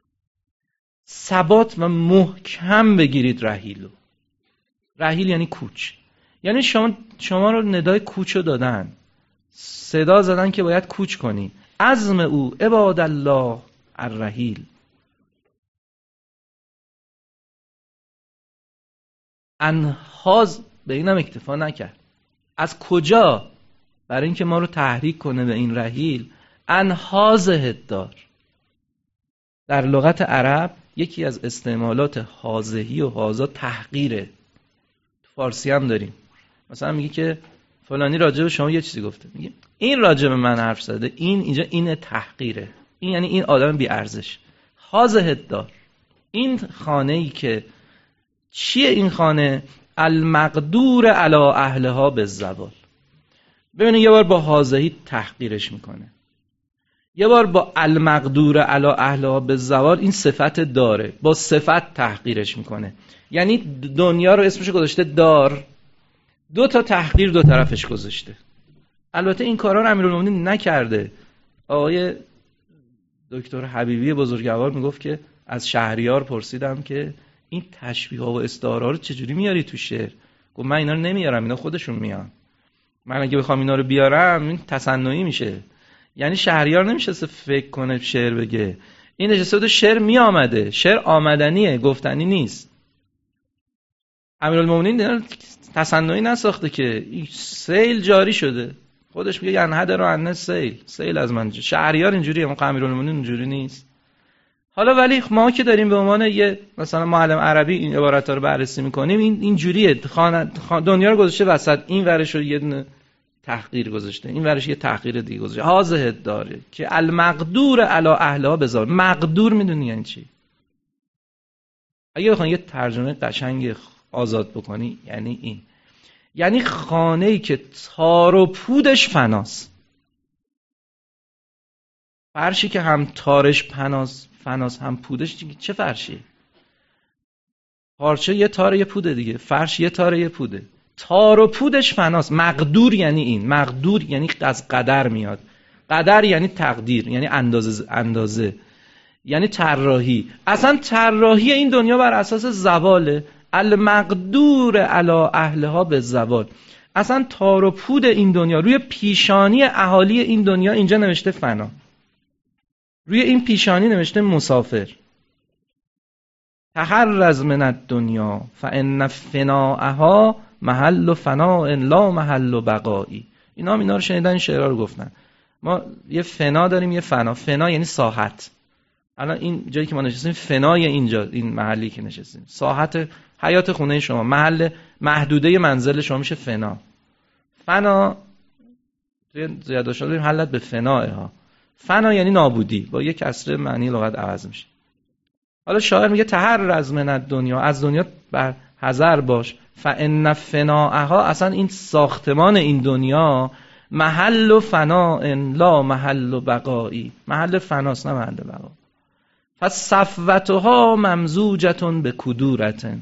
ثبات و محکم بگیرید رحیلو. رحیل یعنی کوچ، یعنی شما شما رو ندای کوچ رو دادن، صدا زدن که باید کوچ کنی. عزم او عباد الله الرحیل. انحاز به اینم اکتفا نکرد. از کجا؟ برای اینکه ما رو تحریک کنه به این رحیل. انحاز هدار. در لغت عرب یکی از استعمالات حاضهی و حاضا تحقیره. تو فارسی هم داریم. مثلا میگه که فلانی راجع به شما یه چیزی گفته، میگه این راجع به من حرف زده، این اینجا این تحقیره، این یعنی این آدم بی ارزش. حاضه هدار. این خانه ای که چیه؟ این خانه المقدور علی اهلها بالزوال. ببینید یه بار با حاضهی تحقیرش میکنه، یه بار با المقدور علی اهلها بالزوال، این صفت داره، با صفت تحقیرش میکنه. یعنی دنیا رو اسمش گذاشته دار، دو تا تحقیر دو طرفش گذاشته. البته این کارا رو امیرالمومنین نکرده. آقای دکتر حبیبی بزرگوار میگفت که از شهریار پرسیدم که این تشبیه ها و استعاره رو چجوری میاری تو شعر؟ گفت من اینا رو نمیارم، اینا خودشون میان. من اگه بخوام اینا رو بیارم این تصنعی میشه. یعنی شهریار نمیشه فکر کنه شعر بگه، این نشسته بود شعر میآمده. شعر آمدنیه، گفتنی نیست. امیرالمومنین تصنعی نساخته که سیل جاری شده، خودش میگه ینحدر رو عنه سیل، سیل از من. شهریار اینجوریه، ما امیرالمومنین اینجوری نیست. حالا ولی ما که داریم به عنوان یه مثلا معلم عربی این عبارات رو بررسی میکنیم، این اینجوریه. دنیا رو گذاشته وسط، این ورش رو یه دونه تحقیر گذاشته، این ورش یه تحقیر دیگه گذاشته. حاضه داره که المقدور علی اهلها بزار. مقدور میدونی یعنی چی؟ اگه بخوام یه ترجمه قشنگ آزاد بکنی یعنی این، یعنی خانه‌ای که تار و پودش فناست. فرشی که هم تارش فناس فناس هم پودش، چه فرشی؟ پارچه یه تار یه پوده دیگه، فرش یه تار یه پوده. تار و پودش فناست. مقدور یعنی این. مقدور یعنی از قدر میاد. قدر یعنی تقدیر، یعنی اندازه اندازه یعنی طراحی. اصلا طراحی این دنیا بر اساس زواله. المقدور علی اهلها بالزوال. اصلا تار و پود این دنیا روی پیشانی اهالی این دنیا اینجا نوشته فنا، روی این پیشانی نوشته مسافر. تحرز من الدنیا فان فناءها محل فناء لا محل بقایی. اینا هم اینا رو شنیدن، این شعرها رو گفتن. ما یه فنا داریم، یه فنا. فنا یعنی ساحت. الان این جایی که ما نشستیم فنای اینجا، این محلی که نشستیم، ساحت حیات خونه شما، محل محدوده منزل شما میشه فنا. فنا توی زیاده‌اش داریم حالت به فناه ها. فنا یعنی نابودی، با یک کسره معنی لغت عوض میشه. حالا شاعر میگه تحرز من الدنیا، از دنیا بر حذر باش. فان فناءها، اصلا این ساختمان این دنیا محل فناء لا محل بقایی. محل فناست نه محل بقا. فصفوتها ممزوجتون به کدورتن.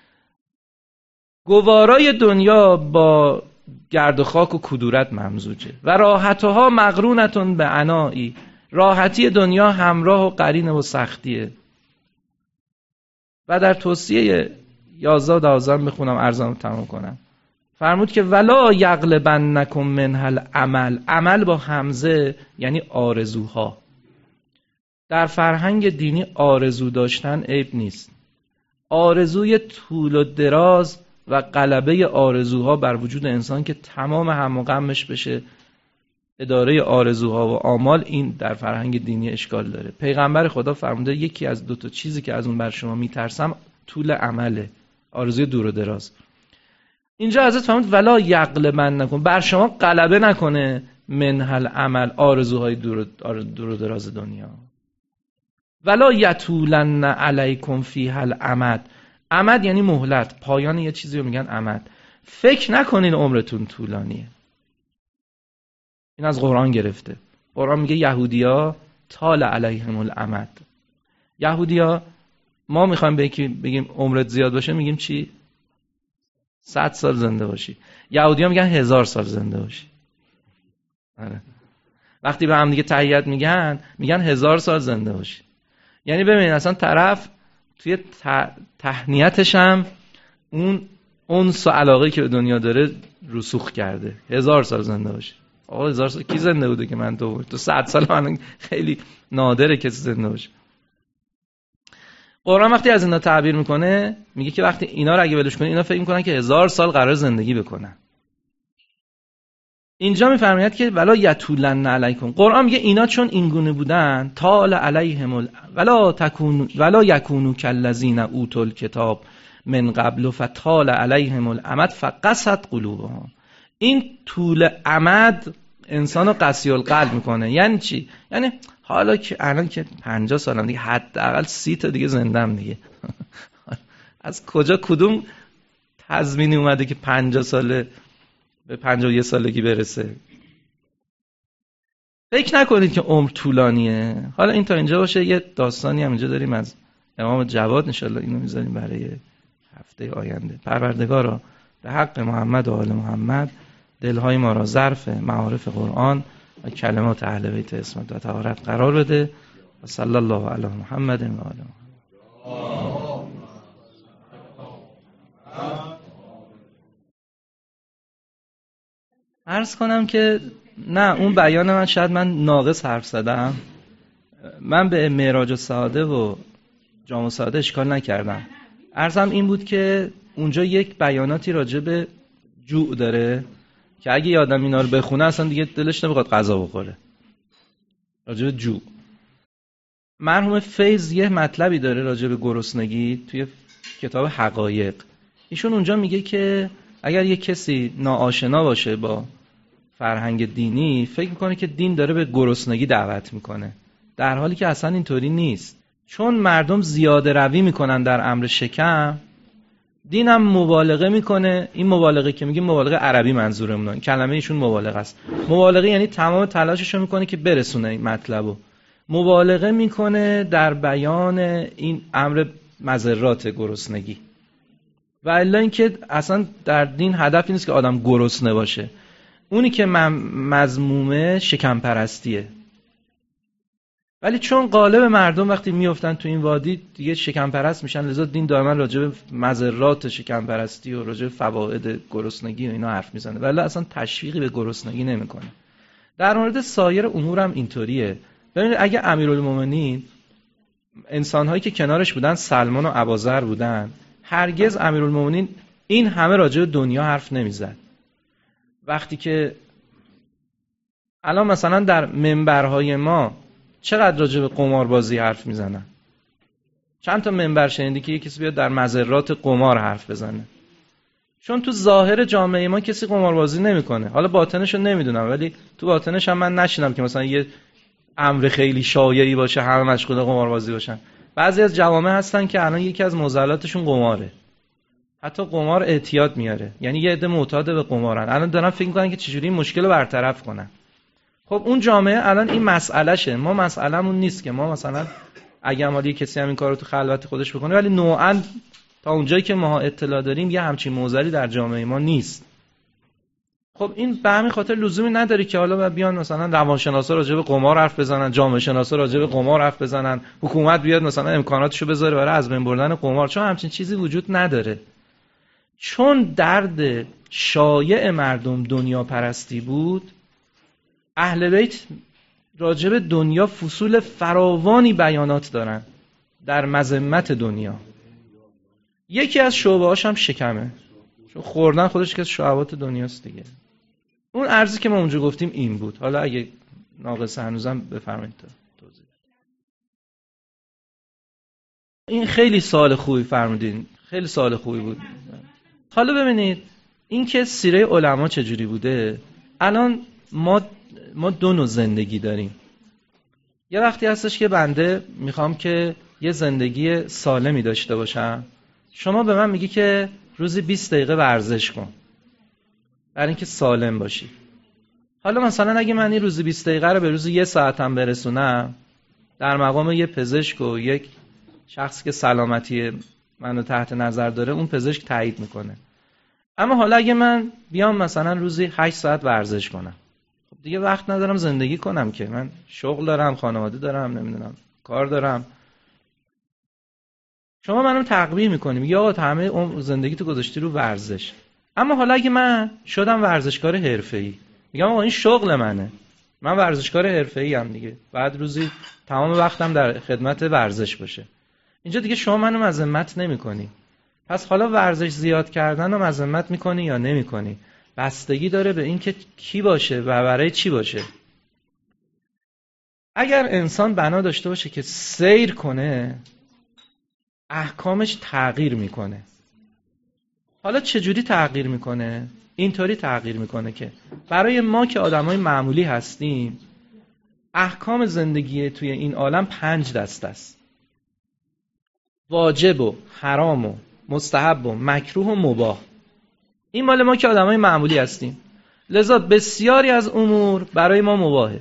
گوارای دنیا با گرد و خاک و کدورت ممزوجه. و راحتها مقرونتون به عنایی. راحتی دنیا همراه و قرینه و سختیه. و در توصیه یازده و دوازده بخونم ارزام تمام کنم. فرمود که ولا یغلبنکم منها العمل. عمل با همزه یعنی آرزوها. در فرهنگ دینی آرزو داشتن عیب نیست. آرزوی طول و دراز و غلبه آرزوها بر وجود انسان که تمام هم و غمش بشه اداره آرزوها و آمال، این در فرهنگ دینی اشکال داره. پیغمبر خدا فرموده یکی از دو تا چیزی که از اون بر شما میترسم طول عمله، آرزوی دور و دراز. اینجا حضرت فرمود ولا یغلبن نکن، بر شما غلبه نکنه منهل عمل، آرزوهای دور دور و دراز دنیا. ولا یطولن علیکم فیها الامد، امد یعنی مهلت، پایان یه چیزی رو میگن امد. فکر نکنین عمرتون طولانیه. این از قرآن گرفته. قرآن میگه یهودیا طال علیهم الامد. یهودیا ما میخوایم بگیم عمرت زیاد باشه میگیم چی؟ صد سال زنده باشی. یهودیا میگن هزار سال زنده باشی. آره. وقتی به هم دیگه تحیت میگن میگن هزار سال زنده باشی. یعنی ببینید اصلا طرف توی تهنیتش هم اون انس و علاقه که به دنیا داره رسوخ کرده. هزار سال زنده باشی. آقا هزار سال کی زنده بوده که من تو تو صد سال من خیلی نادره کسی زنده باشه. قرآن وقتی از اینا تعبیر میکنه میگه که وقتی اینا رو اگه ولش کنی اینا فکر میکنن که هزار سال قرار زندگی بکنن. اینجا میفرماید که ولا یطولن علیکم، قرآن میگه اینا چون اینگونه بودن طال علیهم ال... ولا تکون ولا یکونوا کالذین اوتوا الکتاب من قبل فطال علیهم الامد فقست قلوبهم. این طول امد انسانو قسی القلب میکنه. یعنی چی؟ یعنی حالا که الان که پنجاه سالم دیگه حداقل سی تا دیگه زندم دیگه. از کجا کدوم تضمینی اومده که پنجاه ساله به پنجاه و یک سالگی برسه؟ فکر نکنید که عمر طولانیه. حالا این تا اینجا باشه. یه داستانی هم اینجا داریم از امام جواد، انشالله اینو میذاریم برای هفته آینده. پروردگارا به حق محمد و آل محمد دلهای ما را ظرف معارف قرآن و کلمات اهل بیت اسمت و طهارت قرار بده. و صلی الله علی محمد و آل محمد. عرض کنم که نه، اون بیان من شاید من ناقص حرف زدم. من به معراج السعاده و جام السعاده اشکال نکردم. عرضم این بود که اونجا یک بیاناتی راجع به جوع داره که اگه یادم اینا رو بخونه اصلا دیگه دلش نمیخواد غذا بخوره. راجع به جوع. مرحوم فیض یه مطلبی داره راجع به گرسنگی توی کتاب حقایق. ایشون اونجا میگه که اگر یه کسی ناآشنا باشه با فرهنگ دینی فکر میکنه که دین داره به گرسنگی دعوت میکنه، در حالی که اصلا اینطوری نیست. چون مردم زیاده روی میکنن در امر شکم، دین هم مبالغه میکنه. این مبالغه که میگیم مبالغه عربی منظورمونه، کلمه ایشون مبالغه است. مبالغه یعنی تمام تلاششو میکنه که برسونه این مطلبو. مبالغه میکنه در بیان این امر مضرات گرسنگی. و الا اینکه اصلا در دین هدف نیست که آدم گرسنه باشه. اونی که مذمومه شکم پرستیه. ولی چون قالب مردم وقتی میافتن تو این وادی دیگه شکم پرست میشن، لذا دین دائما راجع به مضرات شکم پرستی و راجع به فواید گرسنگی و اینا حرف میزنه، ولی اصلا تشویقی به گرسنگی نمیکنه. در مورد سایر امور هم اینطوریه. ببینید اگه امیرالمومنین انسان‌هایی که کنارش بودن سلمان و ابوذر بودن، هرگز امیرالمومنین این همه راجع به دنیا حرف نمیزد. وقتی که الان مثلا در منبرهای ما چقدر راجع به قماربازی حرف میزنن؟ چند تا منبر شنیدی که یکی کسی بیاد در مضرات قمار حرف بزنه؟ چون تو ظاهر جامعه ما کسی قماربازی نمیکنه. حالا باطنشو نمیدونم، ولی تو باطنش هم من نشینم که مثلا یه امر خیلی شایعی باشه همه مشغول قماربازی باشن. بعضی از جوامع هستن که الان یکی از معضلاتشون قماره. حتی قمار اعتیاد میاره. یعنی یه عده معتاد به قمارن. الان دارن فکر میکنن که چجوری این مشکل رو برطرف کنن. خب اون جامعه الان این مسئلهشه. ما مسئله‌مون نیست که ما مثلا اگه مالی کسی هم این کارو تو خلوت خودش بکنه، ولی نوعاً تا اونجایی که ما اطلاع داریم یه همچین معضلی در جامعه ما نیست. خب این به همین خاطر لزومی نداره که حالا بیان مثلا روانشناسا راجع به قمار حرف بزنن، جامعه شناسا راجع به قمار حرف بزنن، حکومت بیاد مثلا امکاناتشو بذاره برای از بین بردن قمار، چون همچین چیزی وجود نداره. چون درد شایع مردم دنیا پرستی بود، اهل بیت راجع به دنیا فصول فراوانی بیانات دارن در مذمت دنیا. یکی از شعبه‌هاش هم شکمه، چون خوردن خودش که از شعبات دنیاست دیگه. اون ارزی که ما اونجا گفتیم این بود. حالا اگه ناقص هنوزم بفرمایید توضیح. این خیلی سوال خوبی فرمودین، خیلی سوال خوبی بود. حالا ببینید این که سیره علما چجوری بوده، الان ما ما دو نوع زندگی داریم. یه وقتی هستش که بنده میخوام که یه زندگی سالمی داشته باشم، شما به من میگی که روزی بیست دقیقه ورزش کن برای اینکه سالم باشی. حالا مثلا اگه من این روزی بیست دقیقه رو به روزی یه ساعتم برسونم، در مقام یه پزشک و یک شخصی که سلامتی منو تحت نظر داره، اون پزشک تایید میکنه. اما حالا اگه من بیام مثلا روزی هشت ساعت ورزش کنم، خب دیگه وقت ندارم زندگی کنم که، من شغل دارم، خانواده دارم، نمیدونم کار دارم. شما منو تقویح میکنیم یا همه عمر زندگی تو گذاشتی رو ورزش. اما حالا اگه من شدم ورزشکار حرفه‌ای، میگم آقا این شغل منه، من ورزشکار حرفه‌ای ام دیگه، بعد روزی تمام وقتم در خدمت ورزش باشه. اینجا دیگه شما منو مذمت نمی‌کنی. پس حالا ورزش زیاد کردن رو مذمت می‌کنی یا نمی‌کنی؟ بستگی داره به این که کی باشه و برای چی باشه. اگر انسان بنا داشته باشه که سیر کنه، احکامش تغییر میکنه. حالا چجوری تغییر میکنه؟ اینطوری تغییر میکنه که برای ما که آدمای معمولی هستیم، احکام زندگی توی این عالم پنج دسته است: واجب و حرام و مستحب و مکروه و مباح. این مال ما که آدمای معمولی هستیم، لذا بسیاری از امور برای ما مباحه،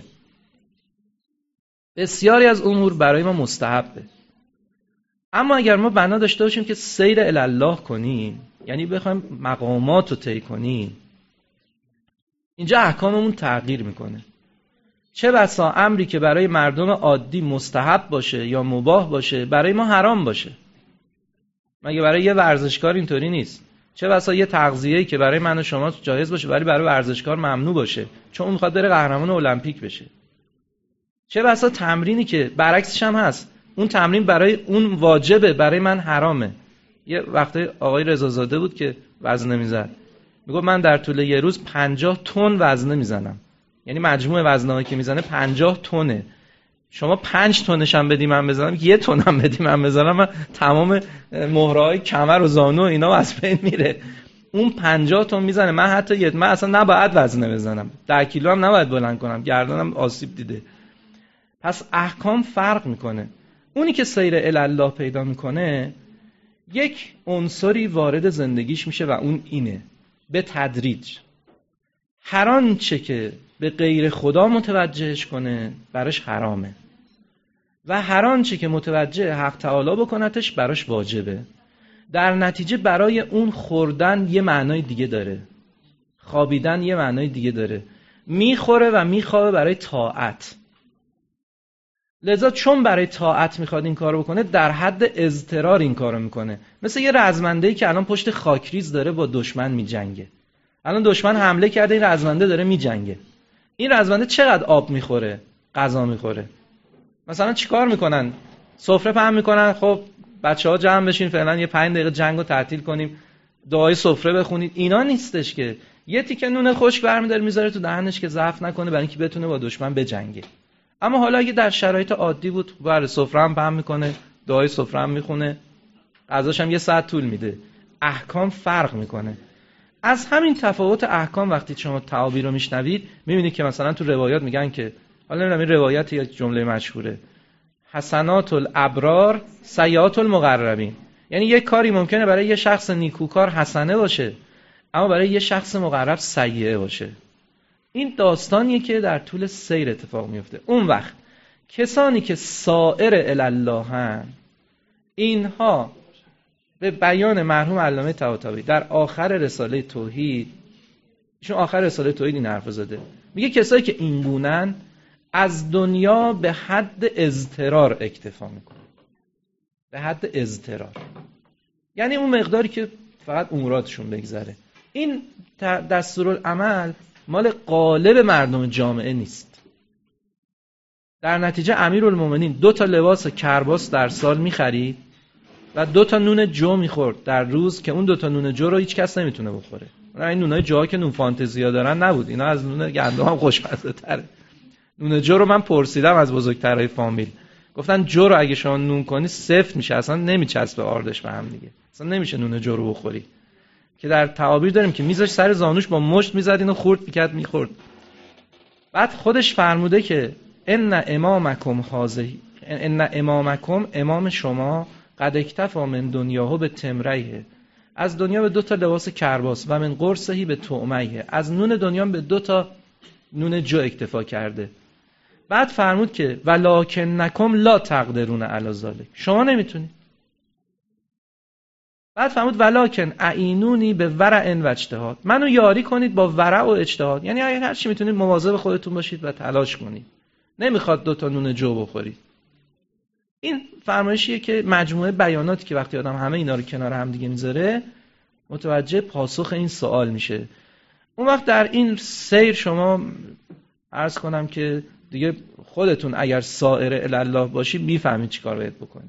بسیاری از امور برای ما مستحبه. اما اگر ما بنا داشته باشیم که سیر الله کنیم، یعنی بخوایم مقامات رو طی کنیم، اینجا احکاممون تغییر میکنه. چه بسا امری که برای مردم عادی مستحب باشه یا مباح باشه، برای ما حرام باشه. مگه برای یه ورزشکار اینطوری نیست؟ چه بسا یه تغذیه‌ای که برای من و شما جایز باشه، ولی برای ورزشکار ممنوع باشه، چون اون میخواد بره قهرمان المپیک بشه. چه بسا تمرینی که برعکسش هم هست، اون تمرین برای اون واجبه، برای من حرامه. یه وقتی آقای رضازاده بود که وزنه میزد، میگفت من در طول یه روز پنجاه تن وزنه میزنم، یعنی مجموع وزنه‌ای که میزنه پنجاه تنه. شما پنج تنش هم بدی من بزنم، یه تن هم بدی من بزنم، من تمام مهره‌های کمر و زانو و اینا از بین میره. اون پنجاه تن میزنه، من حتی یه من اصلا نباید وزنه بزنم، ده کیلو هم نباید بلند کنم، گردنم آسیب دیده. پس احکام فرق میکنه. اونی که سیر الله پیدا میکنه، یک عنصری وارد زندگیش میشه و اون اینه: به تدریج. هر آنچه که به غیر خدا متوجهش کنه براش حرامه و هر آنچه که متوجه حق تعالی بکنتش براش واجبه. در نتیجه برای اون خوردن یه معنای دیگه داره، خوابیدن یه معنای دیگه داره، میخوره و میخوابه برای طاعت. لذا چون برای طاعت میخواد این کارو بکنه، در حد اضطرار این کارو میکنه. مثل یه رزمنده‌ای که الان پشت خاکریز داره با دشمن میجنگه. الان دشمن حمله کرده، این رزمنده داره میجنگه. این رزمنده چقدر آب میخوره؟ غذا میخوره. مثلا چیکار میکنن؟ سفره پهن میکنن، خب بچه‌ها جمع بشین فعلا یه پنج دقیقه جنگو تعطیل کنیم، دعای سفره بخونید. اینا نیستش که یه تیکه نون خشک برمی‌داره میذاره تو دهنش که ضعف نکنه، برای اینکه بتونه با دشمن بجنگه. اما حالا اگه در شرایط عادی بود، برای سفره هم پهن میکنه، دعای سفره هم میخونه، غذاش هم یه ساعت طول میده. احکام فرق میکنه. از همین تفاوت احکام وقتی شما تعابیر رو میشنوید، میبینید که مثلا تو روایات میگن که، حالا نمیدونم این روایت یا جمله مشهوره، حسنات الابرار سیئات المقربین. یعنی یک کاری ممکنه برای یه شخص نیکوکار حسنه باشه، اما برای یه شخص مقرب سیئه باشه. این داستانیه که در طول سیر اتفاق میفته. اون وقت کسانی که سائر الله هن، اینها به بیان مرحوم علامه طباطبایی در آخر رساله توحید، ایشون آخر رساله توحید این حرف زده، میگه کسایی که این گونن از دنیا به حد اضطرار اکتفا میکنن. به حد اضطرار یعنی اون مقداری که فقط اموراتشون بگذره. این دستورالعمل مال قالب مردم جامعه نیست. در نتیجه امیرالمومنین دو تا لباس کرباس در سال میخرید و دو تا نون جو میخورد در روز، که اون دو تا نون جو رو هیچ کس نمیتونه بخوره. این نونای جو که نون فانتزیا دارن نبود، اینا از نون گندم هم خوشمزه تره. نون جو رو من پرسیدم از بزرگترای فامیل، گفتن جو رو اگه شما نون کنی سفت میشه، اصلا نمیچسبه آردش به هم دیگه، اصلا نمیشه نون جو رو بخوری. که در تعابیر داریم که میذاش سر زانوش با مشت میزد اینو خورد میکرد میخورد. بعد خودش فرموده که ان امامکم هذه ان امامکم امام شما قد اکتفا من دنیاهو به تمریه، از دنیا به دو تا لباس کرباس و من قرصهی به طعمیه، از نون دنیا به دو تا نون جو اکتفا کرده. بعد فرمود که ولکنکم لا تقدرون علی ذلک، شما نمیتونید. بعد فرمود ولکن اعینونی به ورع و اجتهاد، منو یاری کنید با ورع و اجتهاد، یعنی اگه هر چی میتونید مواظب خودتون باشید و تلاش کنید، نمیخواد دو تا نون جو بخورید. این فرمایشیه که مجموعه بیاناتی که وقتی آدم همه اینا رو کنار هم دیگه میذاره متوجه پاسخ این سوال میشه. اون وقت در این سیر شما عرض کنم که دیگه خودتون اگر سائر الی الله باشی میفهمید چیکار باید بکنید.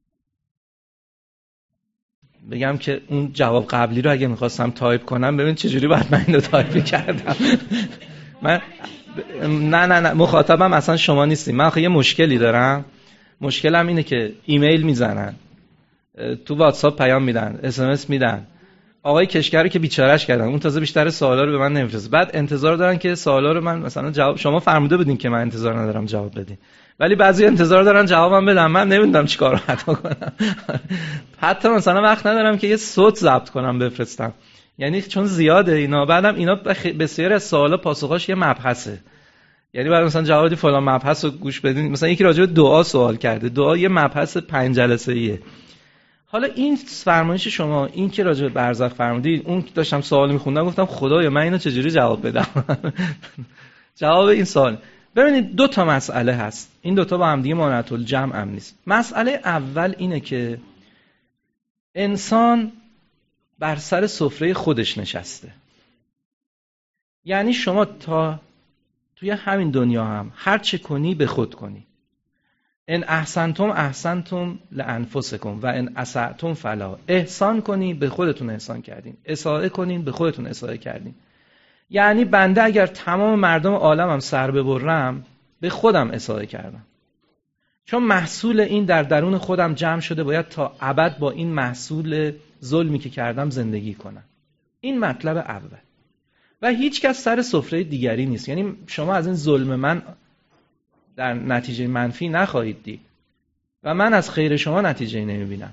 بگم که اون جواب قبلی رو اگه میخواستم تایپ کنم ببین چجوری باید من اینو تایپ کردم. من نه نه نه مخاطبم اصلا شما نیستیم. من آخه یه مشکلی دارم. مشکلم اینه که ایمیل میزنن، تو واتساپ پیام میدن، اس ام اس میدن. آقای کشکری که بیچارهش کردن، اون تازه بیشتر سوالا رو به من نمیفرسته. بعد انتظار دارن که سوالا رو من مثلا جواب، شما فرموده بودین که من انتظار ندارم جواب بدین، ولی بعضی انتظار دارن جوابم بدم. من نمیدونم چیکارو خطا کنم. حتی مثلا وقت ندارم که یه صوت ضبط کنم بفرستم، یعنی چون زیاده اینا. بعدم اینا بسیاری از سوالا پاسخاش یه مبحثه، یعنی بعد مثلا جواب فلان مبحث رو گوش بدین. مثلا یکی راجع به دعا سوال کرده، دعا یه مبحث پنج جلسه‌ایه. حالا این فرمایش شما، این که راجع به برزخ فرمودید، اون که داشتم سوال میخوندم گفتم خدایا من اینو چجوری جواب بدم. جواب این سوال ببینید دو تا مسئله هست، این دو تا با هم دیگه مانعت الجمع هم نیست. مسئله اول اینه که انسان بر سر سفره خودش نشسته، یعنی شما تا توی همین دنیا هم هر چه کنی به خود کنی. ان احسنتم احسنتم لانفسکم و ان اسأتم فلا، احسان کنی به خودتون احسان کردین، اساءه کنین به خودتون اساءه کردین. یعنی بنده اگر تمام مردم عالمم سر ببرم به خودم اساءه کردم، چون محصول این در درون خودم جمع شده، باید تا ابد با این محصول ظلمی که کردم زندگی کنم. این مطلب اول. و هیچ کس سر سفره دیگری نیست، یعنی شما از این ظلم من در نتیجه منفی نخواهید دید و من از خیر شما نتیجه نمیبینم.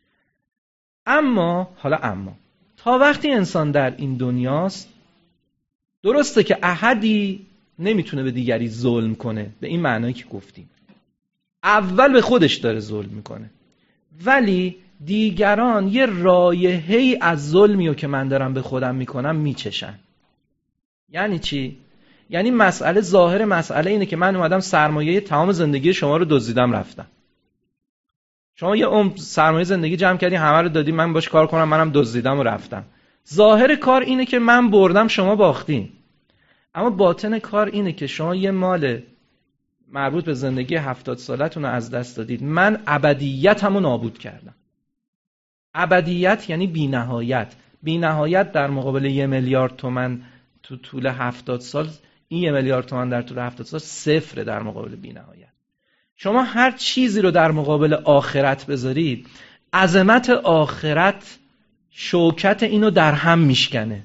اما حالا اما تا وقتی انسان در این دنیاست، درسته که احدی نمیتونه به دیگری ظلم کنه به این معنایی که گفتیم، اول به خودش داره ظلم میکنه، ولی دیگران یه رایحه‌ای از ظلمی رو که من دارم به خودم میکنم میچشن. یعنی چی؟ یعنی مسئله، ظاهر مسئله اینه که من اومدم سرمایه تمام زندگی شما رو دزدیدم رفتم. شما یه عمر سرمایه زندگی جمع کردی، همه رو دادی، من باش کار کنم، منم دزدیدم و رفتم. ظاهر کار اینه که من بردم شما باختین، اما باطن کار اینه که شما یه مال مربوط به زندگی هفتاد سالتون رو از دست دادید، من ابدیتمو نابود کردم. ابدیت یعنی بی نهایت. بی نهایت در مقابل یه میلیارد تومن تو طول هفتاد سال، این یه میلیارد تومان در طول هفتاد سال صفره در مقابل بی نهایت. شما هر چیزی رو در مقابل آخرت بذارید، عظمت آخرت شوکت اینو در هم میشکنه،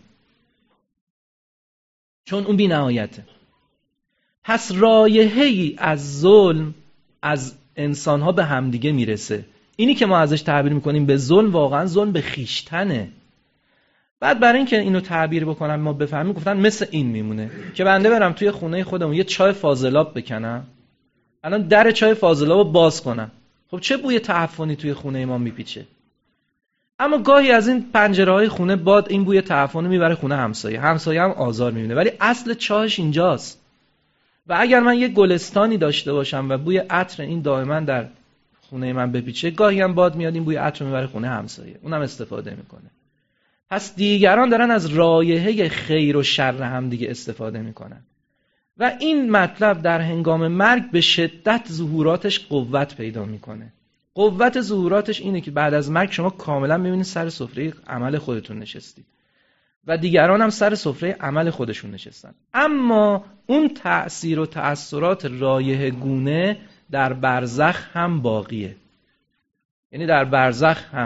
چون اون بی نهایته. پس رایحه‌ای از ظلم از انسان‌ها به همدیگه میرسه. اینی که ما ازش تعبیر میکنیم به ظلم، واقعا ظلم به خیشتنه. بعد برای اینکه اینو تعبیر بکنم ما بفهمیم، گفتن مثل این میمونه که بنده برم توی خونه خودمون یه چای فاضلاب بکنم، الان در چای فاضلاب رو باز کنم، خب چه بوی تعفنی توی خونه ما میپیچه. اما گاهی از این پنجره‌های خونه باد این بوی تعفن میبره خونه همسایه، همسایه هم آزار میبینه، ولی اصل چاش اینجاست. و اگر من یه گلستانی داشته باشم و بوی عطر این دائما در خونه من بپیچه، گاهی هم باد میاد این بوی عطر میبره خونه همسایه، اونم استفاده میکنه. پس دیگران دارن از رایحه خیر و شر هم دیگه استفاده میکنن و این مطلب در هنگام مرگ به شدت ظهوراتش قوت پیدا میکنه. قوت ظهوراتش اینه که بعد از مرگ شما کاملا میبینید سر سفره عمل خودتون نشستید و دیگران هم سر سفره عمل خودشون نشستن، اما اون تأثیر و تأثیرات رایحه گونه در برزخ هم باقیه. یعنی در برزخ هم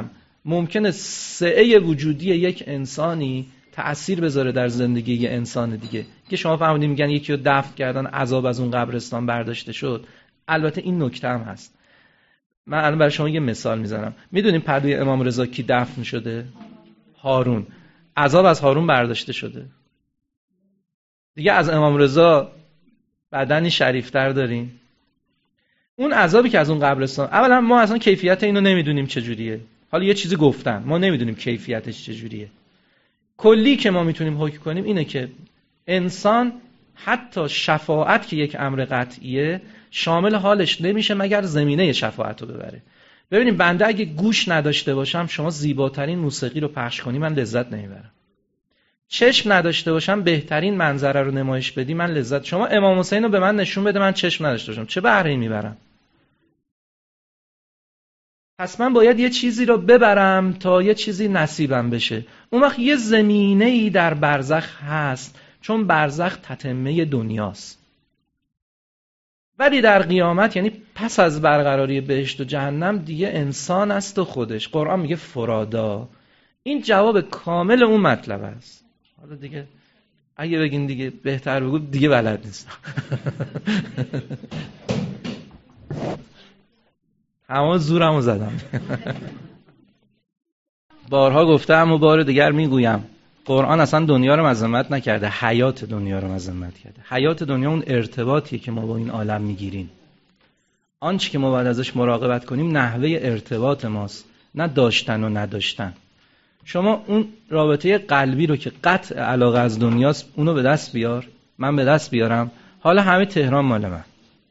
ممکنه سعه وجودی یک انسانی تأثیر بذاره در زندگی یه انسان دیگه که شما فهمیدین میگن یکی رو دفن کردن عذاب از اون قبرستان برداشته شد. البته این نکته هم هست. من الان برای شما یه مثال میزنم. میدونین پدوی امام رضا کی دفن شده؟ هارون. عذاب از هارون برداشته شده. دیگه از امام رضا بدنی شریفتر دارین؟ اون عذابی که از اون قبرستان، اولا ما اصلا کیفیت اینو نمیدونیم چجوریه. حالا یه چیزی گفتن، ما نمیدونیم کیفیتش چجوریه. کلی که ما میتونیم حکم کنیم اینه که انسان حتی شفاعت که یک امر قطعیه شامل حالش نمیشه مگر زمینه شفاعت رو ببره. ببینیم بنده اگه گوش نداشته باشم شما زیباترین موسیقی رو پخش کنی من لذت نمیبرم. چشم نداشته باشم بهترین منظره رو نمایش بدی من لذت. شما امام حسین رو به من نشون بده من چشم نداشته باشم چه بهره‌ای میبرم؟ پس من باید یه چیزی رو ببرم تا یه چیزی نصیبم بشه. اون وقت یه زمینه‌ای در برزخ هست چون برزخ تتمه دنیاست. ولی در قیامت یعنی پس از برقراری بهشت و جهنم دیگه انسان است و خودش. قرآن میگه فرادا. این جواب کامل اون مطلب است. حالا دیگه اگه بگین دیگه بهتر بگو دیگه بلد نیستم. همه زورمو زدم. بارها گفتم و بار دیگر میگویم قرآن اصلا دنیا رو مذمت نکرده، حیات دنیا رو مذمت کرده. حیات دنیا اون ارتباطیه که ما با این عالم میگیریم. آنچه که ما باید ازش مراقبت کنیم نحوه ارتباط ماست، نه داشتن و نداشتن. شما اون رابطه قلبی رو که قطع علاقه از دنیاست اونو به دست بیار، من به دست بیارم، حالا همه تهران مال من.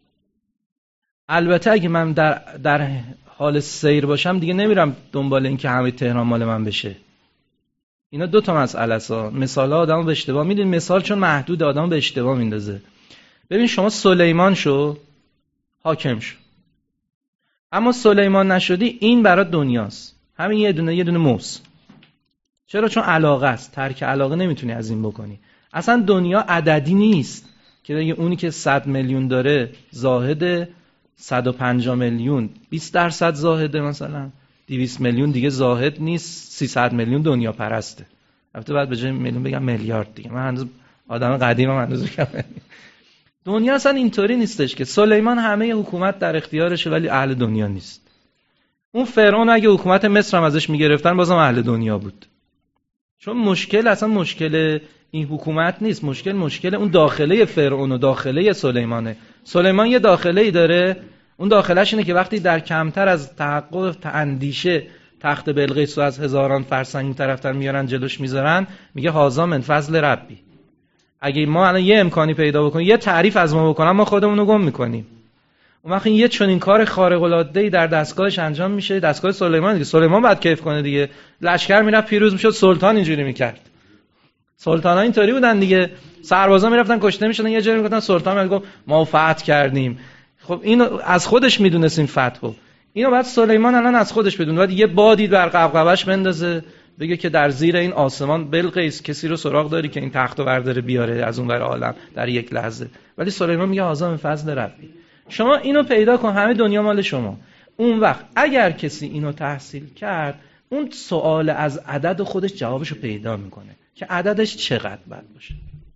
البته اگه من در, در حال سیر باشم دیگه نمیرم دنبال این که همه تهران مال من بشه. اینا دو تا مسئله است. مثالا آدمو به اشتباه میدین. مثال چون محدود آدمو به اشتباه میندازه. ببین شما سلیمان شو حاکم شو، اما سلیمان نشدی این برای دنیاست. همین یه دونه یه دونه موس. چرا؟ چون علاقه است. ترک علاقه نمیتونی از این بکنی. اصلا دنیا عددی نیست که بگه اونی که صد میلیون داره زاهده، صد و پنجاه میلیون بیست درصد زاهده، مثلا دویست میلیون دیگه زاهد نیست، سیصد میلیون دنیا پرسته. البته بعد به جای میلیون بگم میلیارد دیگه. من هنوز آدم قدیمم هنوز کم. دنیا اصلا اینطوری نیستش که سلیمان همه حکومت در اختیارشه ولی اهل دنیا نیست. اون فرعون اگه حکومت مصر هم ازش میگرفتن بازم اهل دنیا بود. چون مشکل اصلا مشکل این حکومت نیست، مشکل مشکل اون داخله فرعون و داخله سلیمانه. سلیمان یه داخله‌ای داره، اون داخلش اینه که وقتی در کمتر از تحقق اندیشه تخت بلقیس رو از هزاران فرسنگ این طرفتر میارن جلوش میذارن، میگه هذا من فضل ربی. اگه ما الان یه امکانی پیدا بکنیم یه تعریف از ما بکنن ما خودمون رو گم میکنیم. اون وقت یه چنین کار خارق العاده‌ای در دستگاهش انجام میشه، دستگاه سلیمان دیگه. سلیمان بعد کیف کنه دیگه. لشکر میرفت پیروز میشد، سلطان اینجوری میکرد. سلطانا اینطوری بودن دیگه. سربازا میرفتن کشته میشدن، یه جوری میگفتن سلطان میگه ما فتح کردیم. خب اینو از خودش میدونست این فتحو. اینو بعد سلیمان الان از خودش بدونه. بعد یه بادی بر قبقبش بندازه بگه که در زیر این آسمان بلقیس کسی رو سراغ داری که این تختو برداره بیاره از اون ور عالم در یک لحظه. ولی سلیمان میگه هذا من فضل ربی. شما اینو پیدا کن، همه دنیا مال شما. اون وقت اگر کسی اینو تحصیل کرد اون سوال از عدد خودش جوابشو پیدا میکنه که عددش چقدر باید باشه.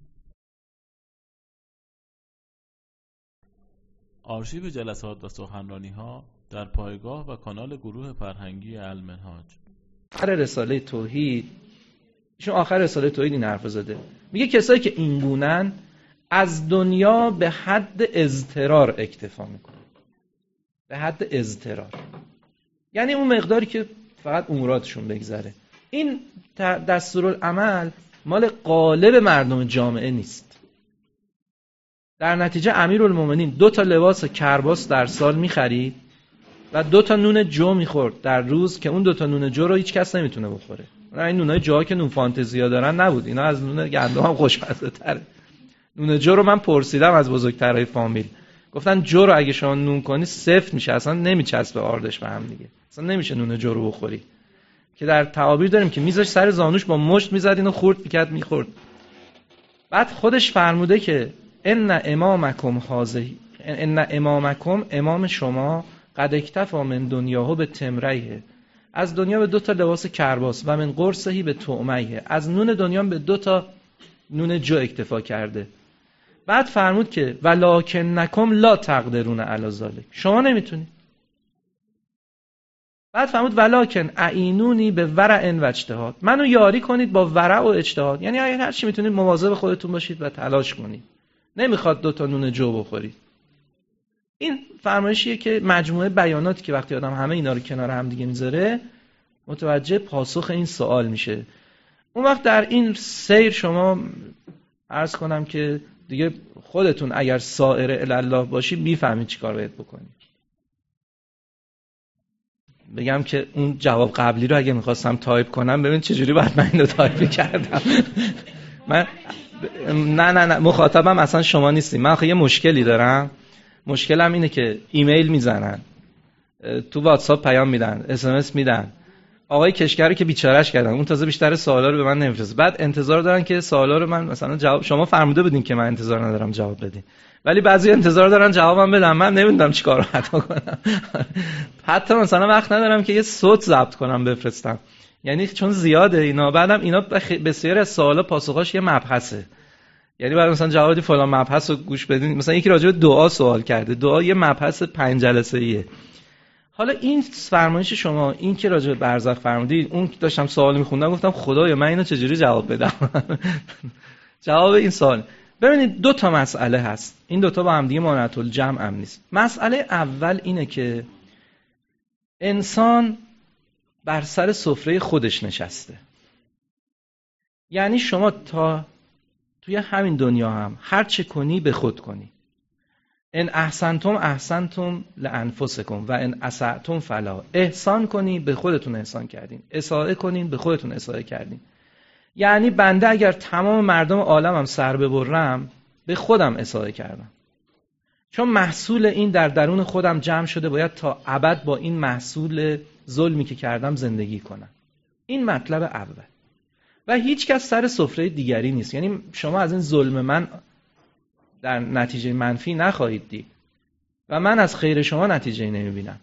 آرشیو جلسات و سخنرانی‌ها در پایگاه و کانال گروه فرهنگی المنهاج. آخر رساله توحید، ایشون آخر رساله توحید این حرف زده. میگه کسایی که این گونن از دنیا به حد اضطرار اکتفا میکنن. به حد اضطرار یعنی اون مقداری که فقط اموراتشون بگذره. این دستورالعمل مال قالب مردم جامعه نیست. در نتیجه امیرالمومنین دو تا لباس کرباس در سال میخرید و دو تا نون جو میخورد در روز که اون دو تا نون جو رو هیچ کس نمیتونه بخوره. این نونای جو که نون فانتزیا دارن نبود، اینا از نون گندم هم خوشمزه تره. نون جو رو من پرسیدم از بزرگترای فامیل، گفتن جو رو اگه شما نون کنی سفت میشه، اصلا نمیچسبه آردش به هم دیگه، اصلا نمیشه نون جو رو بخوری. که در تعابیر داریم که میذاش سر زانوش با مشت میزد اینو خورد میکرد میخورد. بعد خودش فرموده که ان امامکم هذه ان امامکم امام شما قد اکتفا من دنیاهو به تمریه از دنیا به دو تا لباس کرباس و من قرصهی به طعمیه، از نون دنیا به دو تا نون جو اکتفا کرده. بعد فرمود که ولکنکم لا تقدرون علی ذلک، شما نمیتونید. بعد فرمود ولکن اعینونی به ورع و اجتهاد، منو یاری کنید با ورع و اجتهاد، یعنی اگر هر چی میتونید مواظب خودتون باشید و تلاش کنید. نمیخواد دو تا نون جو بخورید. این فرمایشیه که مجموعه بیاناتی که وقتی آدم همه اینا رو کنار هم دیگه میذاره متوجه پاسخ این سوال میشه. اون وقت در این سیر شما عرض کنم که دیگه خودتون اگر سائر الی الله باشی میفهمید چیکار باید بکنید. بگم که اون جواب قبلی رو اگه میخواستم تایپ کنم ببین چجوری باید من اینو تایپ کردم. من نه نه نه مخاطبم اصلا شما نیستیم. من آخه یه مشکلی دارم. مشکلم اینه که ایمیل میزنن، تو واتساپ پیام میدن، اس ام اس میدن. آقای کشکری که بیچارهش کردن، اون تازه بیشتر سوالا رو به من نمیفرسته. بعد انتظار دارن که سوالا رو من مثلا جواب، شما فرموده بدین که من انتظار ندارم جواب بدین، ولی بعضی انتظار دارن جوابم بدم. من نمیدونم چیکارو خطا کنم. حتی مثلا وقت ندارم که یه صوت ضبط کنم بفرستم، یعنی چون زیاده اینا. بعدم اینا بسیاری از سوالا پاسخاش یه مبحثه، یعنی بعد مثلا جواب فلان مبحث رو گوش بدین. مثلا یکی راجع به دعا سوال کرده، دعا یه مبحث پنج جلسه‌ایه. حالا این فرمایش شما، این که راجع به برزخ فرمودید، اون داشتم سوال میخوندم گفتم خدایا من اینو چجوری جواب بدم. جواب این سوال ببینید دو تا مسئله هست، این دو تا با هم دیگه مانعت الجمع هم نیست. مسئله اول اینه که انسان بر سر سفره خودش نشسته، یعنی شما تا توی همین دنیا هم هر چه کنی به خود کنی. ان احسنتم احسنتم لانفسکم و ان اسأتم فلا، احسان کنی به خودتون احسان کردین، اساءه کنین به خودتون اساءه کردین. یعنی بنده اگر تمام مردم عالمم سر ببرم به خودم اساءه کردم، چون محصول این در درون خودم جمع شده، باید تا ابد با این محصول ظلمی که کردم زندگی کنم. این مطلب اول. و هیچ کس سر سفره دیگری نیست، یعنی شما از این ظلم من در نتیجه منفی نخواهید دید و من از خیر شما نتیجه نمیبینم.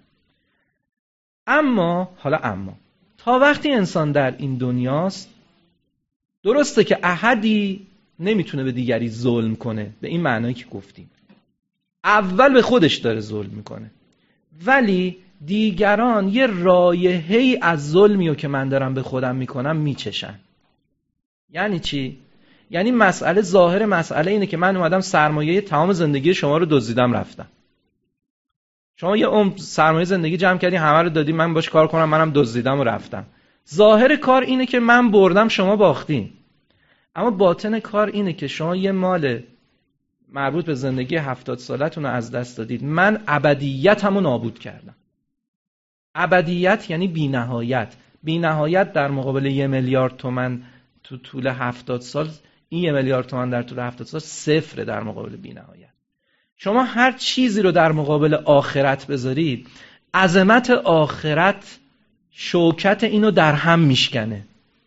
اما حالا اما تا وقتی انسان در این دنیاست، درسته که احدی نمیتونه به دیگری ظلم کنه به این معنایی که گفتیم، اول به خودش داره ظلم میکنه، ولی دیگران یه رایحه‌ای از ظلمی رو که من دارم به خودم میکنم میچشن. یعنی چی؟ یعنی مسئله ظاهر مسئله اینه که من اومدم سرمایه تمام زندگی شما رو دزدیدم رفتم. شما یه عمر سرمایه زندگی جمع کردی، همه رو دادی من باش کار کنم، منم دزدیدم و رفتم. ظاهر کار اینه که من بردم شما باختین، اما باطن کار اینه که شما یه مال مربوط به زندگی هفتاد سالتون رو از دست دادید، من ابدیتمو نابود کردم. ابدیت یعنی بی نهایت. بی نهایت در مقابل یه میلیارد تومن تو طول هفتاد سال، این یه میلیارد تومان در طول هفتاد سال صفره در مقابل بی نهایت. شما هر چیزی رو در مقابل آخرت بذارید، عظمت آخرت شوکت اینو در هم میشکنه،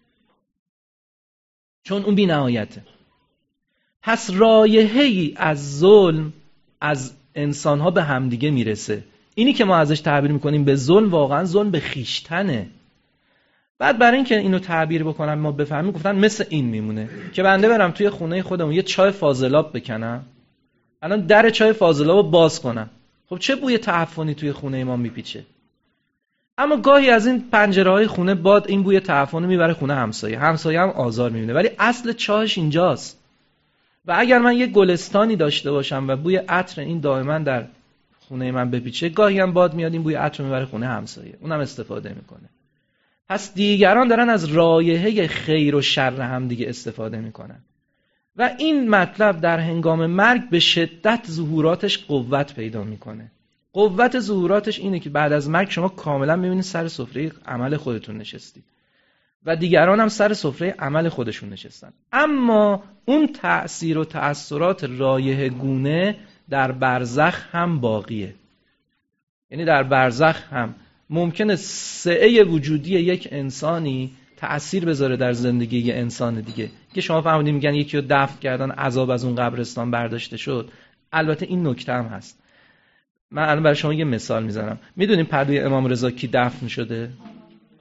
چون اون بی نهایته. پس رایحه‌ای از ظلم از انسان‌ها به همدیگه میرسه. اینی که ما ازش تعبیر میکنیم به ظلم، واقعا ظلم به خیشتنه. بعد برای اینکه اینو تعبیر بکنم ما بفهمیم، گفتن مثل این میمونه که بنده برم توی خونه خودمون یه چای فاضلاب بکنم، الان در چای فاضلاب رو باز کنم، خب چه بوی تعفنی توی خونه ما میپیچه. اما گاهی از این پنجره‌های خونه باد این بوی تعفن میبره خونه همسایه، همسایه هم آزار میبینه، ولی اصل چاش اینجاست. و اگر من یه گلستانی داشته باشم و بوی عطر این دائما در خونه من بپیچه، گاهی هم باد میاد این بوی عطر میبره خونه همسایه، اونم استفاده میکنه. پس دیگران دارن از رایحه خیر و شر هم دیگه استفاده میکنن و این مطلب در هنگام مرگ به شدت ظهوراتش قوت پیدا میکنه. قوت ظهوراتش اینه که بعد از مرگ شما کاملا میبینید سر سفره عمل خودتون نشستید و دیگران هم سر سفره عمل خودشون نشستن. اما اون تأثیر و تأثیرات رایحه گونه در برزخ هم باقیه. یعنی در برزخ هم ممکنه سعه وجودی یک انسانی تأثیر بذاره در زندگی یک انسان دیگه، که شما فهمیدین میگن یکی رو دفن کردن عذاب از اون قبرستان برداشته شد. البته این نکته هم هست. من الان برای شما یه مثال میزنم. میدونین پهلوی امام رضا کی دفن شده؟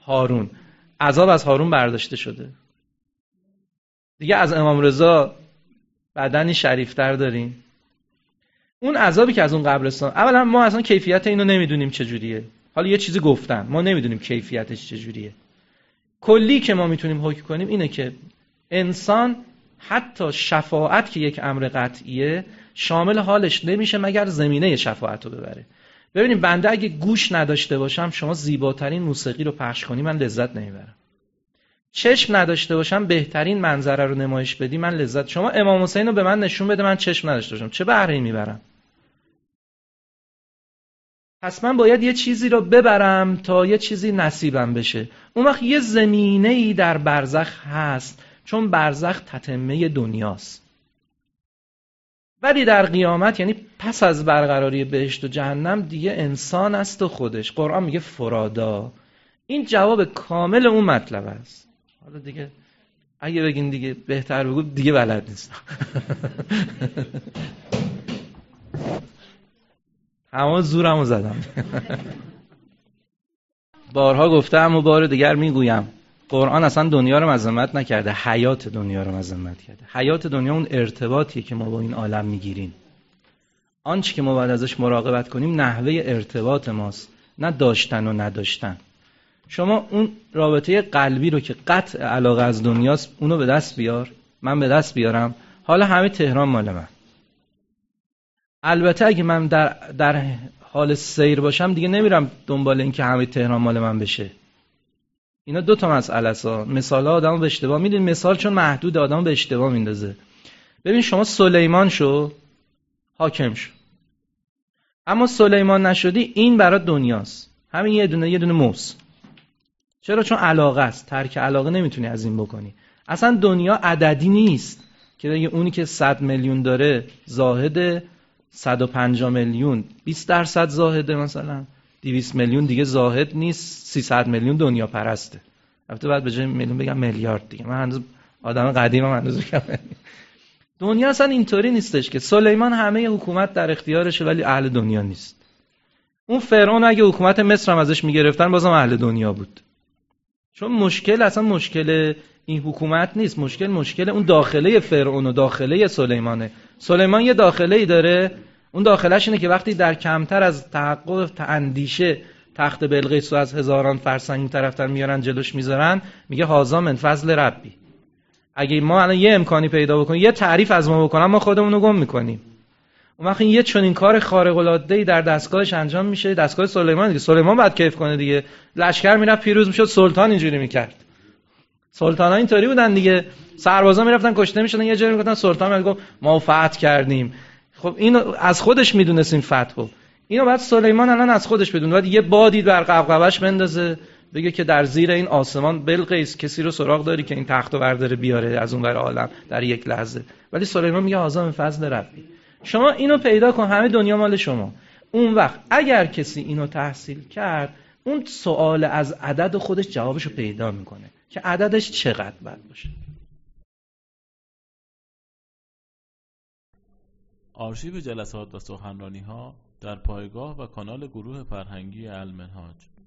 هارون، عذاب از هارون برداشته شده دیگه. از امام رضا بدنی شریفتر داریم. اون عذابی که از اون قبرستان، اولا ما اصلا کیفیت اینو نمیدونیم چجوریه. حالا یه چیزی گفتن، ما نمیدونیم کیفیتش چجوریه. کلی که ما میتونیم حکم کنیم اینه که انسان حتی شفاعت که یک امر قطعیه شامل حالش نمیشه مگر زمینه شفاعت رو ببره. ببینیم بنده اگه گوش نداشته باشم شما زیباترین موسیقی رو پخش کنی من لذت نمیبرم. چشم نداشته باشم بهترین منظره رو نمایش بدی من لذت. شما امام حسین رو به من نشون بده من چشم نداشته باشم چه بهره‌ای میبرم؟ پس من باید یه چیزی رو ببرم تا یه چیزی نصیبم بشه. اون وقت یه زمینه‌ای در برزخ هست، چون برزخ تتمه دنیاست. ولی در قیامت، یعنی پس از برقراری بهشت و جهنم، دیگه انسان است و خودش. قرآن میگه فرادا. این جواب کامل اون مطلب است. حالا دیگه اگه بگین دیگه بهتر بگو، دیگه بلد نیستم. همه زورمو زدم. بارها گفتم و بار دیگر میگویم، قرآن اصلا دنیا رو مذمت نکرده، حیات دنیا رو مذمت کرده. حیات دنیا اون ارتباطیه که ما با این عالم میگیریم. آنچه که ما باید ازش مراقبت کنیم نحوه ارتباط ماست، نه داشتن و نداشتن. شما اون رابطه قلبی رو که قطع علاقه از دنیاست اونو به دست بیار، من به دست بیارم، حالا همه تهران مال من. البته اگه من در, در حال سیر باشم دیگه نمیرم دنبال این که همه تهران مال من بشه. اینا دو تا مسئله است. مثالا آدمو به اشتباه میدین، مثال چون محدود آدمو به اشتباه میندازه. ببین شما سلیمان شو، حاکم شو، اما سلیمان نشدی، این برای دنیاست، همین یه دونه یه دونه موس. چرا؟ چون علاقه است. ترک علاقه نمیتونی از این بکنی. اصلا دنیا عددی نیست که بگه اونی که صد میلیون داره زاهده، صد و پنجاه میلیون بیست درصد زاهده، مثلا دویست میلیون دیگه زاهد نیست، سیصد میلیون دنیا پرسته. البته بعد به جای میلیون بگم میلیارد دیگه. من هنوز آدم قدیمم هنوز میگم دنیا اصلا اینطوری نیستش که سلیمان همه حکومت در اختیارشه ولی اهل دنیا نیست. اون فرعون اگه حکومت مصر هم ازش میگرفتن بازم اهل دنیا بود. چون مشکل اصلا مشکل این حکومت نیست، مشکل مشکل اون داخله فرعون و داخله سلیمانه. سلیمان یه داخله‌ای داره، اون داخلش اینه که وقتی در کمتر از تحقق اندیشه تخت بلقیس رو از هزاران فرسنگ طرفتر میارن جلوش میذارن، میگه هذا من فضل ربی. اگه ما الان یه امکانی پیدا بکنیم، یه تعریف از ما بکنن، ما خودمون رو گم میکنیم. اون وقت یه چنین کار خارق العاده ای در دستگاهش انجام میشه، دستگاه سلیمان دیگه. سلیمان بعد کیف کنه دیگه، لشکر میرفت پیروز میشد، سلطان اینجوری میکرد. سلطانا اینطوری بودن دیگه، سربازا میرفتن کشته میشدن، یه جایی میگفتن سلطان میگه ما فتح کردیم. خب اینو از خودش میدونست این فتحو. اینو بعد سلیمان الان از خودش بدونه، بعد یه بادی بر قبقبش بندازه بگه که در زیر این آسمان بلقیس کسی رو سراغ داری که این تختو برداره بیاره از اون ور عالم در یک لحظه. ولی سلیمان میگه هذا من فضل ربی. شما اینو پیدا کن، همه دنیا مال شما. اون وقت اگر کسی اینو تحصیل کرد، اون سوال از عدد خودش جوابشو پیدا میکنه که عددش چقدر باید باشه. آرشیو جلسات و سخنرانی‌ها در پایگاه و کانال گروه فرهنگی المنهاج.